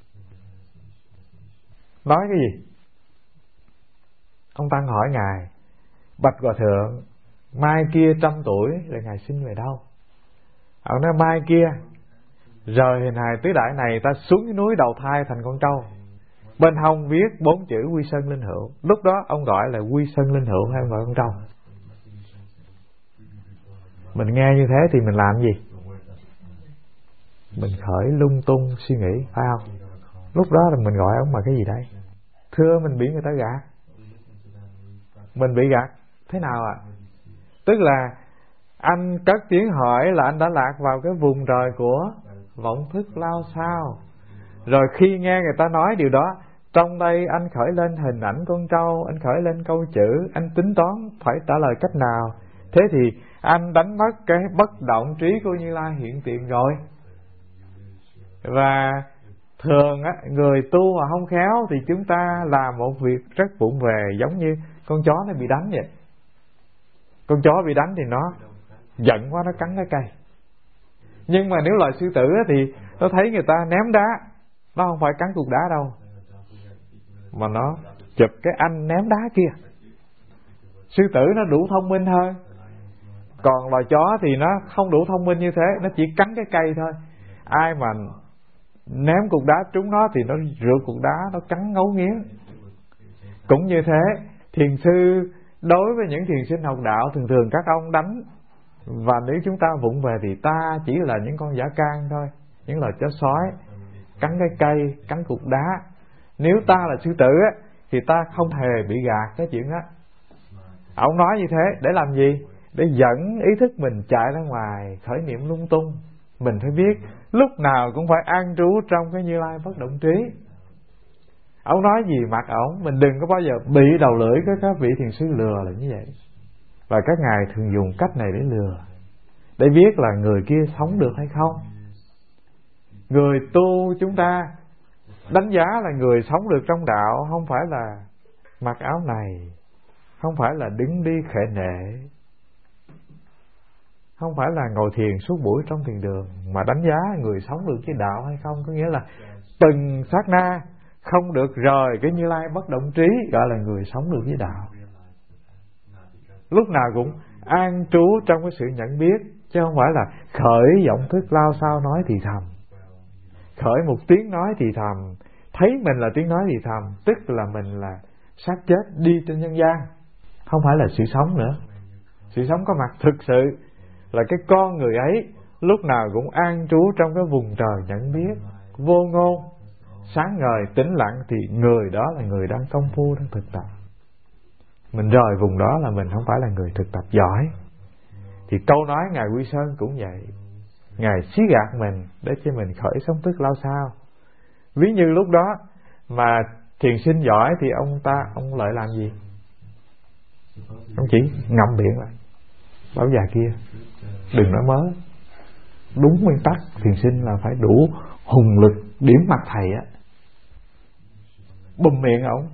S1: Nói cái gì? Ông Tăng hỏi ngài: bạch Hòa Thượng, mai kia 100 tuổi là ngài sinh về đâu? Ông nói mai kia rời hình hài tứ đại này, ta xuống cái núi đầu thai thành con trâu. Bên hông viết 4 chữ Quy Sơn Linh Hữu. Lúc đó ông gọi là Quy Sơn Linh Hữu hay ông gọi con trâu? Mình nghe như thế thì mình làm gì? Mình khởi lung tung suy nghĩ, phải không? Lúc đó là mình gọi ông mà cái gì đây? Thưa, mình bị người ta gạt. Mình bị gạt thế nào ạ? Tức là anh cất tiếng hỏi là anh đã lạc vào cái vùng trời của vọng thức lao sao. Rồi khi nghe người ta nói điều đó, trong đây anh khởi lên hình ảnh con trâu, anh khởi lên câu chữ, anh tính toán phải trả lời cách nào. Thế thì anh đánh mất cái bất động trí của Như Lai hiện tiền rồi. Và thường á, người tu mà không khéo thì chúng ta làm một việc rất vụng về, giống như con chó nó bị đánh vậy. Con chó bị đánh thì nó giận quá, nó cắn cái cây. Nhưng mà nếu loài sư tử á, thì nó thấy người ta ném đá, nó không phải cắn cục đá đâu, mà nó chụp cái anh ném đá kia. Sư tử nó đủ thông minh hơn. Còn loài chó thì nó không đủ thông minh như thế, nó chỉ cắn cái cây thôi. Ai mà ném cục đá trúng nó thì nó rượt cục đá, nó cắn ngấu nghiến. Cũng như thế, thiền sư đối với những thiền sinh học đạo, thường thường các ông đánh. Và nếu chúng ta vụng về thì ta chỉ là những con dã can thôi, những loài chó sói, cắn cái cây, cắn cục đá. Nếu ta là sư tử á, thì ta không hề bị gạt cái chuyện đó. Ông nói như thế để làm gì? Để dẫn ý thức mình chạy ra ngoài, khởi niệm lung tung. Mình phải biết lúc nào cũng phải an trú trong cái Như Lai bất động trí. Ông nói gì mặc ổng, mình đừng có bao giờ bị đầu lưỡi của các vị thiền sư lừa là như vậy. Và các ngài thường dùng cách này để lừa, để biết là người kia sống được hay không. Người tu chúng ta đánh giá là người sống được trong đạo, không phải là mặc áo này, không phải là đứng đi khệ nệ, không phải là ngồi thiền suốt buổi trong thiền đường, mà đánh giá người sống được với đạo hay không. Có nghĩa là từng sát na không được rời cái Như Lai bất động trí, gọi là người sống được với đạo. Lúc nào cũng an trú trong cái sự nhận biết, chứ không phải là khởi vọng thức lao sao nói thì thầm. Khởi một tiếng nói thì thầm, thấy mình là tiếng nói thì thầm, tức là mình là xác chết đi trên nhân gian, không phải là sự sống nữa. Sự sống có mặt thực sự là cái con người ấy lúc nào cũng an trú trong cái vùng trời nhận biết, vô ngôn, sáng ngời, tĩnh lặng, thì người đó là người đang công phu, đang thực tập. Mình rời vùng đó là mình không phải là người thực tập giỏi. Thì câu nói Ngài Quy Sơn cũng vậy. Ngài xí gạt mình để cho mình khởi sống thức lao sao. Ví như lúc đó mà thiền sinh giỏi thì ông lợi làm gì? Ông chỉ ngậm miệng lại, bảo già kia đừng nói mớ. Đúng nguyên tắc thiền sinh là phải đủ hùng lực điểm mặt thầy á, bùm miệng ổng.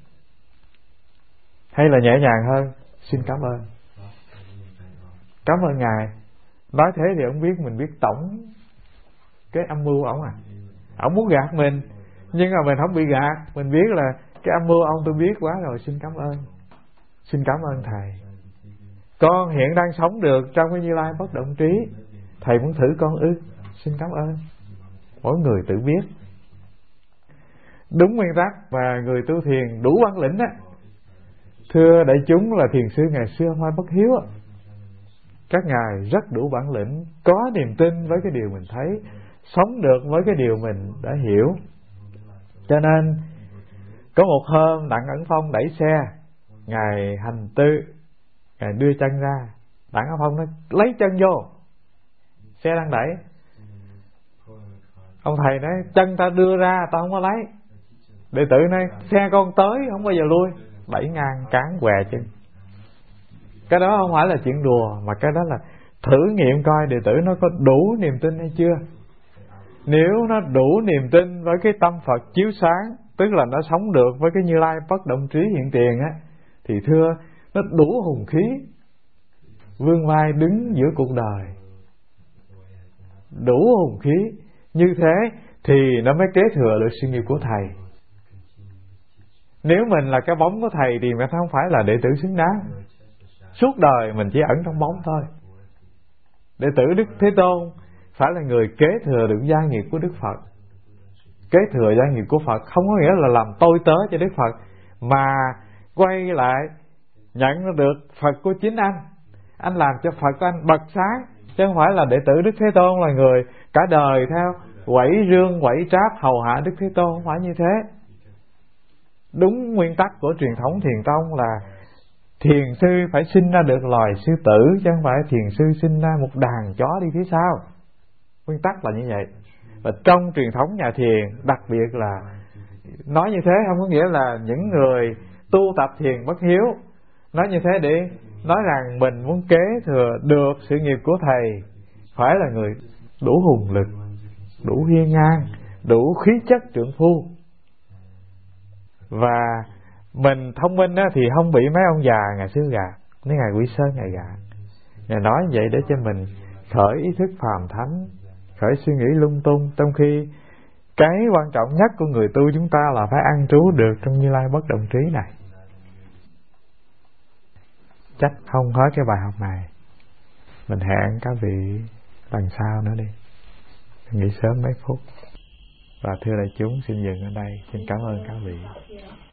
S1: Hay là nhẹ nhàng hơn, xin cảm ơn, cảm ơn Ngài. Nói thế thì ông biết mình biết tổng cái âm mưu ổng à. Ổng muốn gạt mình, nhưng mà mình không bị gạt. Mình biết là cái âm mưu ông tôi biết quá rồi, xin cảm ơn. Xin cảm ơn thầy. Con hiện đang sống được trong cái Như Lai bất động trí. Thầy muốn thử con ư? Xin cảm ơn. Mỗi người tự biết. Đúng nguyên tắc mà người tu thiền đủ bản lĩnh á. Thưa đại chúng là thiền sư ngày xưa không ai bất hiếu á. Các ngài rất đủ bản lĩnh, có niềm tin với cái điều mình thấy, sống được với cái điều mình đã hiểu. Cho nên có một hôm Đặng Ẩn Phong đẩy xe, ngài hành tư, ngài đưa chân ra, Đặng Ẩn Phong nói lấy chân vô, xe đang đẩy. Ông thầy nói chân ta đưa ra ta không có lấy. Đệ tử nói xe con tới không bao giờ lui, đẩy ngang cán què chân. Cái đó không phải là chuyện đùa, mà cái đó là thử nghiệm coi đệ tử nó có đủ niềm tin hay chưa. Nếu nó đủ niềm tin với cái tâm Phật chiếu sáng, tức là nó sống được với cái Như Lai bất động trí hiện tiền á, thì thưa nó đủ hùng khí vươn vai đứng giữa cuộc đời. Đủ hùng khí như thế thì nó mới kế thừa được sự nghiệp của thầy. Nếu mình là cái bóng của thầy thì mình không phải là đệ tử xứng đáng. Suốt đời mình chỉ ẩn trong bóng thôi. Đệ tử Đức Thế Tôn phải là người kế thừa được gia nghiệp của Đức Phật. Kế thừa gia nghiệp của Phật không có nghĩa là làm tôi tớ cho Đức Phật, mà quay lại nhận được Phật của chính anh. Anh làm cho Phật của anh bật sáng, chứ không phải là đệ tử Đức Thế Tôn là người cả đời theo quẩy rương quẩy tráp hầu hạ Đức Thế Tôn. Không phải như thế. Đúng nguyên tắc của truyền thống Thiền Tông là thiền sư phải sinh ra được loài sư tử, chứ không phải thiền sư sinh ra một đàn chó đi phía sau. Nguyên tắc là như vậy. Và trong truyền thống nhà thiền đặc biệt là nói như thế không có nghĩa là những người tu tập thiền bất hiếu. Nói như thế để nói rằng mình muốn kế thừa được sự nghiệp của thầy phải là người đủ hùng lực, đủ hiên ngang, đủ khí chất trượng phu. Và mình thông minh thì không bị mấy ông già ngày xưa gạt, mấy ngài Quy Sơn ngài gạt. Ngài nói vậy để cho mình khởi ý thức phàm thánh, khởi suy nghĩ lung tung, trong khi cái quan trọng nhất của người tu chúng ta là phải an trú được trong Như Lai bất động trí này. Chắc không hết cái bài học này, mình hẹn các vị lần sau nữa đi, nghỉ sớm mấy phút. Và thưa đại chúng xin dừng ở đây, xin cảm ơn các vị.